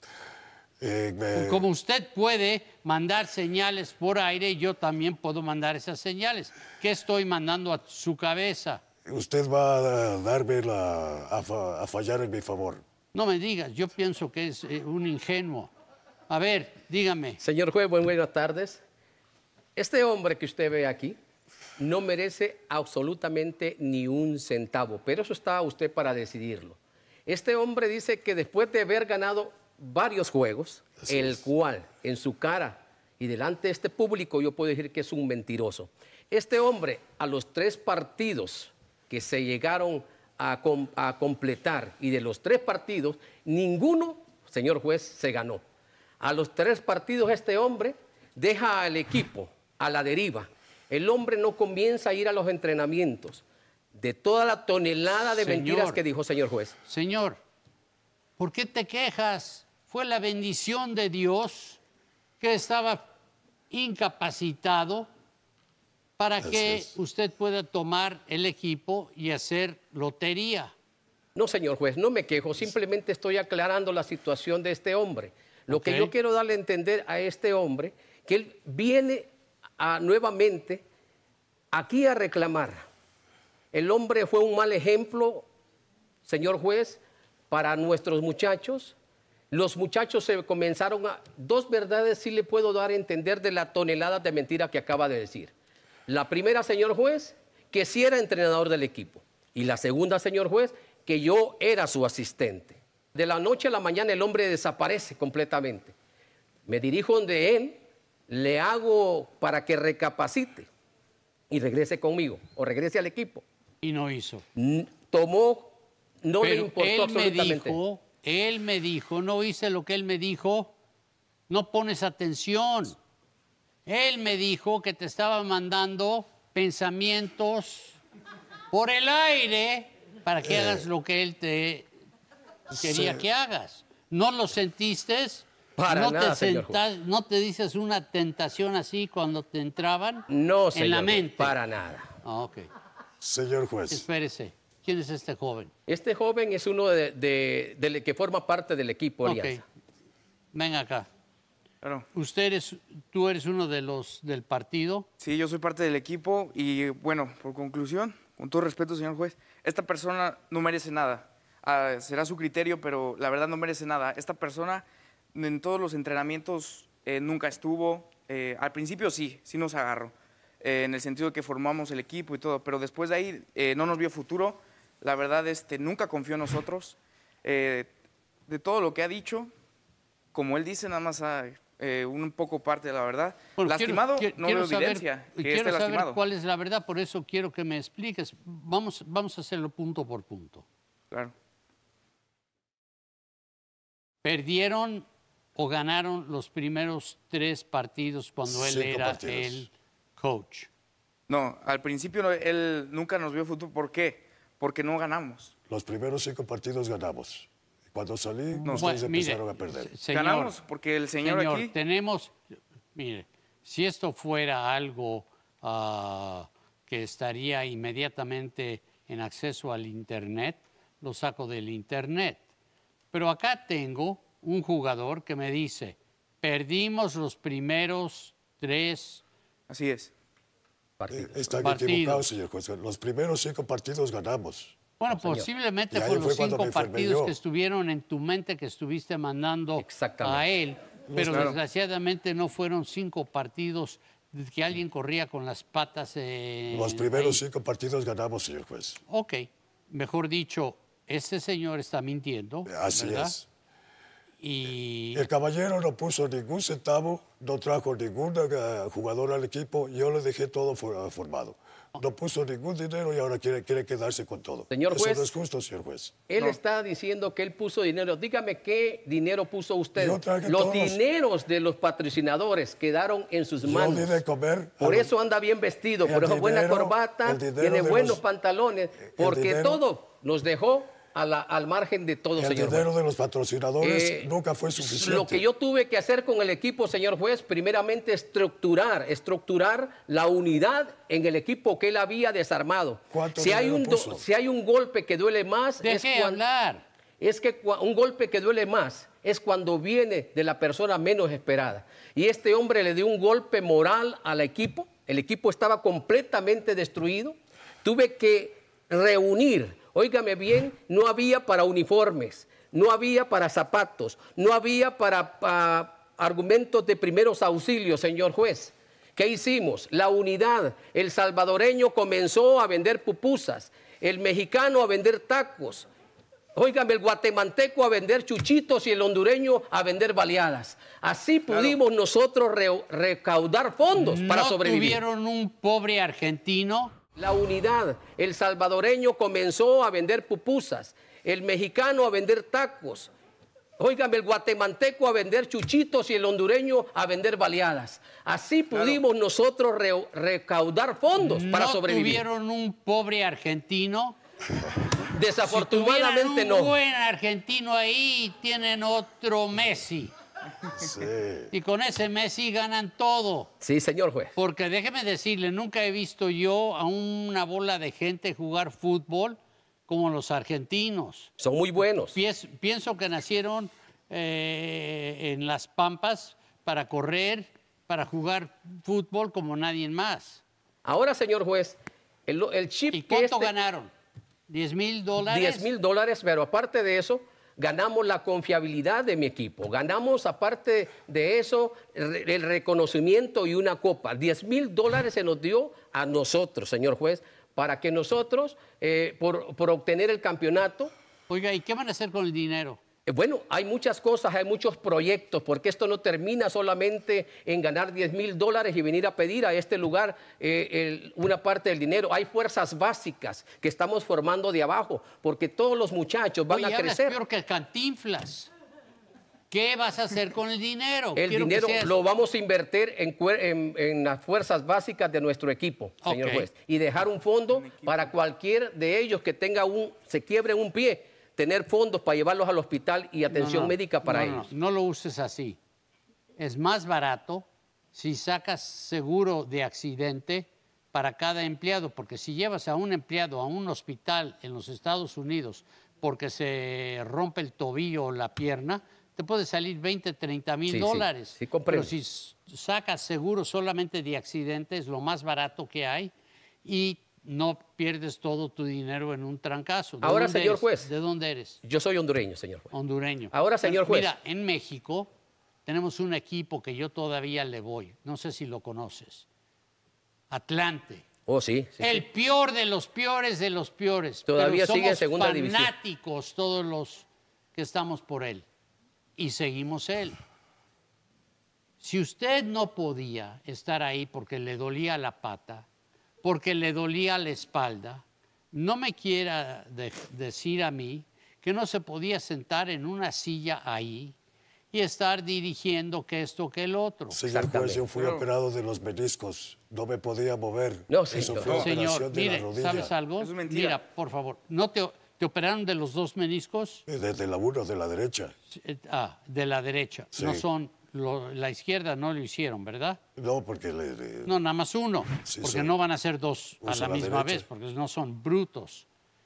Como usted puede mandar señales por aire, yo también puedo mandar esas señales. ¿Qué estoy mandando a su cabeza? Usted va a darme a fallar en mi favor. No me digas, yo pienso que es un ingenuo. A ver, dígame. Señor juez, buenas tardes. Este hombre que usted ve aquí no merece absolutamente ni un centavo, pero eso está usted para decidirlo. Este hombre dice que después de haber ganado varios juegos, el cual en su cara y delante de este público yo puedo decir que es un mentiroso. Este hombre a los 3 partidos que se llegaron a completar y de los 3 partidos, ninguno, señor juez, se ganó. A los 3 partidos este hombre deja al equipo a la deriva. El hombre no comienza a ir a los entrenamientos de toda la tonelada de mentiras que dijo, señor juez. Señor, ¿por qué te quejas? Fue la bendición de Dios que estaba incapacitado para que usted pueda tomar el equipo y hacer lotería. No, señor juez, no me quejo, simplemente estoy aclarando la situación de este hombre. Lo que yo quiero darle a entender a este hombre, que él viene nuevamente aquí a reclamar. El hombre fue un mal ejemplo, señor juez, para nuestros muchachos. Los muchachos se comenzaron a... 2 verdades sí le puedo dar a entender de la tonelada de mentira que acaba de decir. La primera, señor juez, que sí era entrenador del equipo. Y la segunda, señor juez, que yo era su asistente. De la noche a la mañana el hombre desaparece completamente. Me dirijo donde él, le hago para que recapacite y regrese conmigo o regrese al equipo. Y no hizo. Tomó, no Pero le importó absolutamente. Él me dijo, no hice lo que él me dijo, no pones atención. Él me dijo que te estaba mandando pensamientos por el aire para que hagas lo que él te quería que hagas. ¿No lo sentiste? Para nada, señor juez. ¿No te dices una tentación así cuando te entraban No, en la señor, mente? para nada. Ah, ok. Señor juez. Espérese. ¿Quién es este joven? Este joven es uno que forma parte del equipo Alianza. Ven acá. Claro. ¿Tú eres uno de los del partido? Sí, yo soy parte del equipo y, bueno, por conclusión, con todo respeto, señor juez, esta persona no merece nada. Será su criterio, pero la verdad no merece nada. Esta persona en todos los entrenamientos nunca estuvo. Al principio sí nos agarró, en el sentido de que formamos el equipo y todo, pero después de ahí no nos vio futuro. La verdad, nunca confió en nosotros. De todo lo que ha dicho, como él dice, nada más un poco parte de la verdad. Bueno, lastimado, no veo evidencia que esté quiero saber lastimado. cuál es la verdad, por eso quiero que me expliques. Vamos a hacerlo punto por punto. Claro. ¿Perdieron o ganaron los primeros 3 partidos cuando él 5 era partidos. el coach? No, al principio él nunca nos vio futuro. ¿Por qué? Porque no ganamos. Los primeros 5 partidos ganamos. Cuando salí, No, ustedes mire, empezaron a perder. Señor, ganamos porque el señor aquí... Mire, si esto fuera algo que estaría inmediatamente en acceso al Internet, lo saco del Internet. Pero acá tengo un jugador que me dice, perdimos los primeros 3 Así es. Están partidos. equivocados, señor juez. Los primeros 5 partidos ganamos. Bueno, Señor. posiblemente Y ahí fueron fue los cuando 5 me enfermé partidos yo. que estuvieron en tu mente que estuviste mandando a él, pero Claro. desgraciadamente no fueron 5 partidos que alguien corría con las patas. Los primeros ahí. 5 partidos ganamos, señor juez. Ok, mejor dicho, este señor está mintiendo, Así ¿verdad? es. Y El caballero no puso ningún centavo, no trajo ningún jugador al equipo, yo le dejé todo formado. No puso ningún dinero y ahora quiere quedarse con todo. Señor Eso juez, no es justo, señor juez. Él está diciendo que él puso dinero. Dígame qué dinero puso usted. Yo traje Los todos. dineros de los patrocinadores quedaron en sus Yo manos. di de comer. Por eso anda bien vestido, por eso buena corbata, tiene buenos pantalones, porque todo nos dejó al margen de todo, El señor dinero juez. de los patrocinadores nunca fue suficiente. Lo que yo tuve que hacer con el equipo, señor juez, primeramente estructurar la unidad en el equipo que él había desarmado. Si hay un golpe que duele más, un golpe que duele más es cuando viene de la persona menos esperada. Y este hombre le dio un golpe moral al equipo. El equipo estaba completamente destruido. Tuve que reunir. Óigame bien, no había para uniformes, no había para zapatos, no había para argumentos de primeros auxilios, señor juez. ¿Qué hicimos? La unidad. El salvadoreño comenzó a vender pupusas, el mexicano a vender tacos, óigame, el guatemalteco a vender chuchitos y el hondureño a vender baleadas. Así pudimos nosotros recaudar fondos para sobrevivir. ¿No tuvieron un pobre argentino? La unidad. El salvadoreño comenzó a vender pupusas, el mexicano a vender tacos, óigame, el guatemalteco a vender chuchitos y el hondureño a vender baleadas. Así pudimos nosotros recaudar fondos para sobrevivir. ¿No tuvieron un pobre argentino? Desafortunadamente si no. Un buen argentino ahí, tienen otro Messi. Sí. Y con ese Messi ganan todo. Sí, señor juez. Porque déjeme decirle, nunca he visto yo a una bola de gente jugar fútbol como los argentinos. Son muy buenos. Pienso que nacieron en las Pampas para correr, para jugar fútbol como nadie más. Ahora, señor juez, el chip ¿Y cuánto ganaron? ¿$10,000? $10,000, pero aparte de eso, ganamos la confiabilidad de mi equipo. Ganamos, aparte de eso, el reconocimiento y una copa. $10,000 se nos dio a nosotros, señor juez, para que nosotros, por obtener el campeonato... Oiga, ¿y qué van a hacer con el dinero? Bueno, hay muchas cosas, hay muchos proyectos, porque esto no termina solamente en ganar $10,000 y venir a pedir a este lugar una parte del dinero. Hay fuerzas básicas que estamos formando de abajo, porque todos los muchachos van a crecer. Es peor que Cantinflas. ¿Qué vas a hacer con el dinero? El dinero lo vamos a invertir en las fuerzas básicas de nuestro equipo, señor juez, y dejar un fondo para cualquier de ellos que tenga se quiebre un pie, tener fondos para llevarlos al hospital y atención médica para ellos. No lo uses así. Es más barato si sacas seguro de accidente para cada empleado, porque si llevas a un empleado a un hospital en los Estados Unidos porque se rompe el tobillo o la pierna, te puede salir 20, 30 mil dólares. Sí, comprendo. Pero si sacas seguro solamente de accidente, es lo más barato que hay y no pierdes todo tu dinero en un trancazo. Ahora, señor juez. ¿De dónde eres? Yo soy hondureño, señor juez. Hondureño. Ahora, señor juez. Mira, en México tenemos un equipo que yo todavía le voy. No sé si lo conoces. Atlante. Oh, sí. El peor de los peores de los peores. Todavía pero sigue en segunda división. Fanáticos todos los que estamos por él. Y seguimos él. Si usted no podía estar ahí porque le dolía la pata, porque le dolía la espalda, no me quiera decir a mí que no se podía sentar en una silla ahí y estar dirigiendo que esto, que el otro. Señor juez, yo fui operado de los meniscos, no me podía mover. No, Eso fue operación de la rodilla. ¿Sabes algo? Eso es mentira. Mira, por favor, ¿no te operaron de los dos meniscos? Desde la uno, de la derecha. De la derecha. Sí. No son, la izquierda no lo hicieron, ¿verdad? No, porque No, nada más uno, Sí, porque sí. no van a ser dos a Usa la la misma derecha. vez, porque no son brutos.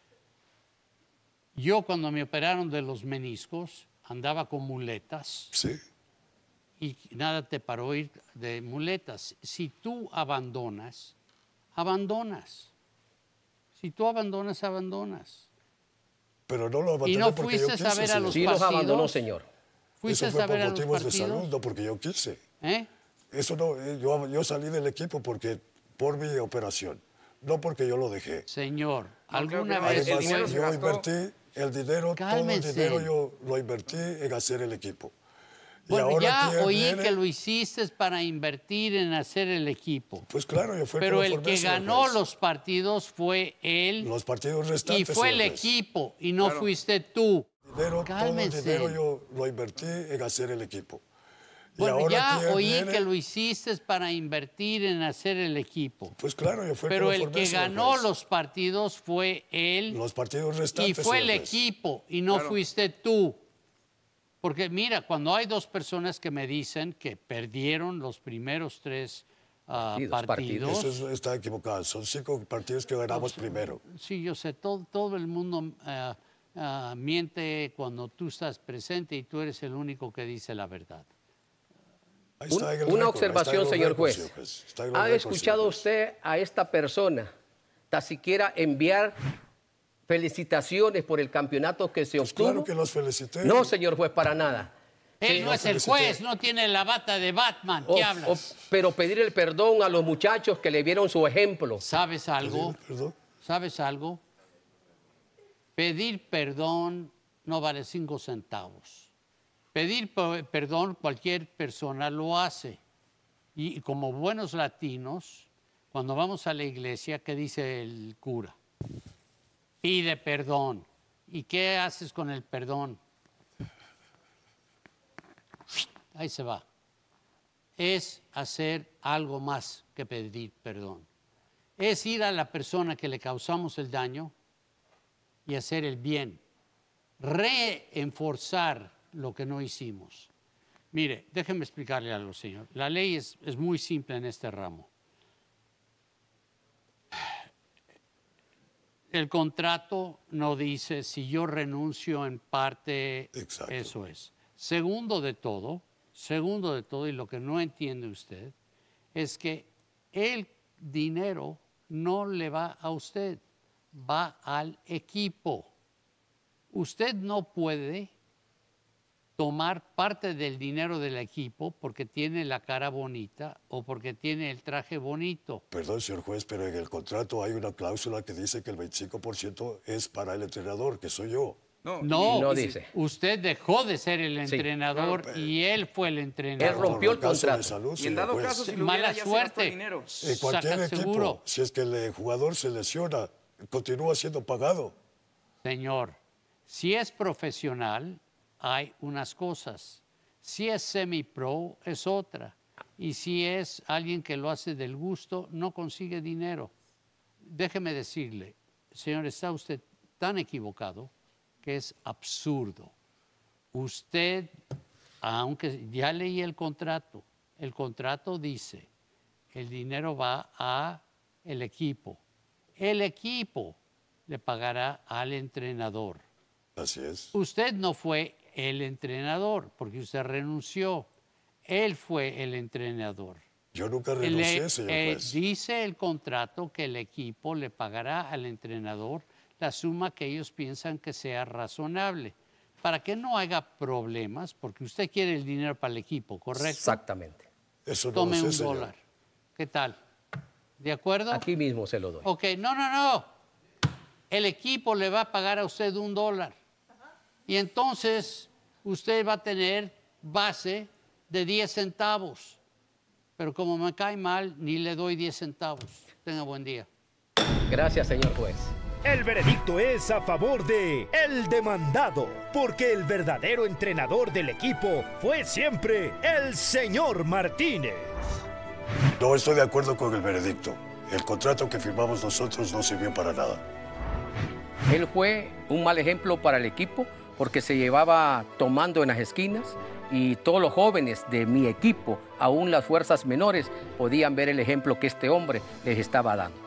Yo cuando me operaron de los meniscos andaba con muletas. Sí. Y nada te paró ir de muletas. Si tú abandonas, abandonas. Si tú abandonas, abandonas. Pero no lo abandoné ¿Y no porque yo fuiste quise, a ver a los Sí partidos? los abandonó, señor. ¿Fuiste Eso fue a ver por a los motivos de partidos? salud, no porque yo quise. ¿Eh? Eso no, yo salí del equipo por mi operación, no porque yo lo dejé. Señor, ¿alguna creo que vez... el Además, dinero se yo gastó. invertí el dinero, Cálmense. todo el dinero yo lo invertí en hacer el equipo. Bueno, y ahora ya ¿quién oí viene? que lo hiciste para invertir en hacer el equipo. Pues claro, yo fui Pero el conforme, que señor ganó juez. los partidos fue él Los partidos y restantes. fue el señor juez. equipo y no fuiste tú. Todo el Cálmense. dinero yo lo invertí en hacer el equipo. Y Bueno, ahora ya ¿quién oí viene? que lo hiciste para invertir en hacer el equipo. Pues claro, yo fui Pero el conforme, que señor ganó juez. los partidos fue él Los partidos y restantes. fue el señor juez. equipo y no Claro. fuiste tú. Porque mira, cuando hay dos personas que me dicen que perdieron los primeros tres partidos. Eso está equivocado. Son 5 partidos que ganamos primero. Sí, yo sé, todo el mundo miente cuando tú estás presente y tú eres el único que dice la verdad. Ahí está en el Una récord, observación, está en los señor récords, juez. Está en los ¿Ha récords, escuchado señor juez. usted a esta persona tan siquiera enviar felicitaciones por el campeonato que se obtuvo? Claro que los felicité. No, señor juez, para nada. Él no es el juez, no tiene la bata de Batman. ¿Qué hablas? Pero pedir el perdón a los muchachos que le vieron su ejemplo. ¿Sabes algo? Perdón. ¿Sabes algo? Pedir perdón no vale 5 centavos. Pedir perdón cualquier persona lo hace. Y como buenos latinos, cuando vamos a la iglesia, ¿qué dice el cura? Pide perdón. ¿Y qué haces con el perdón? Ahí se va. Es hacer algo más que pedir perdón. Es ir a la persona que le causamos el daño y hacer el bien. Reenforzar lo que no hicimos. Mire, déjeme explicarle algo, señor. La ley es muy simple en este ramo. El contrato no dice si yo renuncio en parte, Exacto. eso es. Segundo de todo, y lo que no entiende usted, es que el dinero no le va a usted, va al equipo. Usted no puede tomar parte del dinero del equipo porque tiene la cara bonita o porque tiene el traje bonito. Perdón, señor juez, pero en el contrato hay una cláusula que dice que el 25% es para el entrenador, que soy yo. No dice. Usted dejó de ser el entrenador y él fue el entrenador. Él rompió el contrato. Y en dado caso, si lo mala hubiera, ya se suerte. gastó el dinero. En cualquier Saca equipo, seguro. si es que el jugador se lesiona, continúa siendo pagado. Señor, si es profesional, hay unas cosas. Si es semi-pro, es otra. Y si es alguien que lo hace del gusto, no consigue dinero. Déjeme decirle, señor, está usted tan equivocado que es absurdo. Usted, aunque ya leí el contrato dice, el dinero va a el equipo. El equipo le pagará al entrenador. Así es. Usted no fue el entrenador porque usted renunció. Él fue el entrenador. Yo nunca renuncié, señor juez. Dice el contrato que el equipo le pagará al entrenador la suma que ellos piensan que sea razonable, para que no haya problemas, porque usted quiere el dinero para el equipo, ¿correcto? Exactamente. Eso no Tome lo sé, $1. señor. ¿Qué tal? ¿De acuerdo? Aquí mismo se lo doy. Ok, no. El equipo le va a pagar a usted $1. Y entonces usted va a tener base de 10 centavos. Pero como me cae mal, ni le doy 10 centavos. Tenga buen día. Gracias, señor juez. El veredicto es a favor de el demandado, porque el verdadero entrenador del equipo fue siempre el señor Martínez. No estoy de acuerdo con el veredicto. El contrato que firmamos nosotros no sirvió para nada. Él fue un mal ejemplo para el equipo porque se llevaba tomando en las esquinas y todos los jóvenes de mi equipo, aún las fuerzas menores, podían ver el ejemplo que este hombre les estaba dando.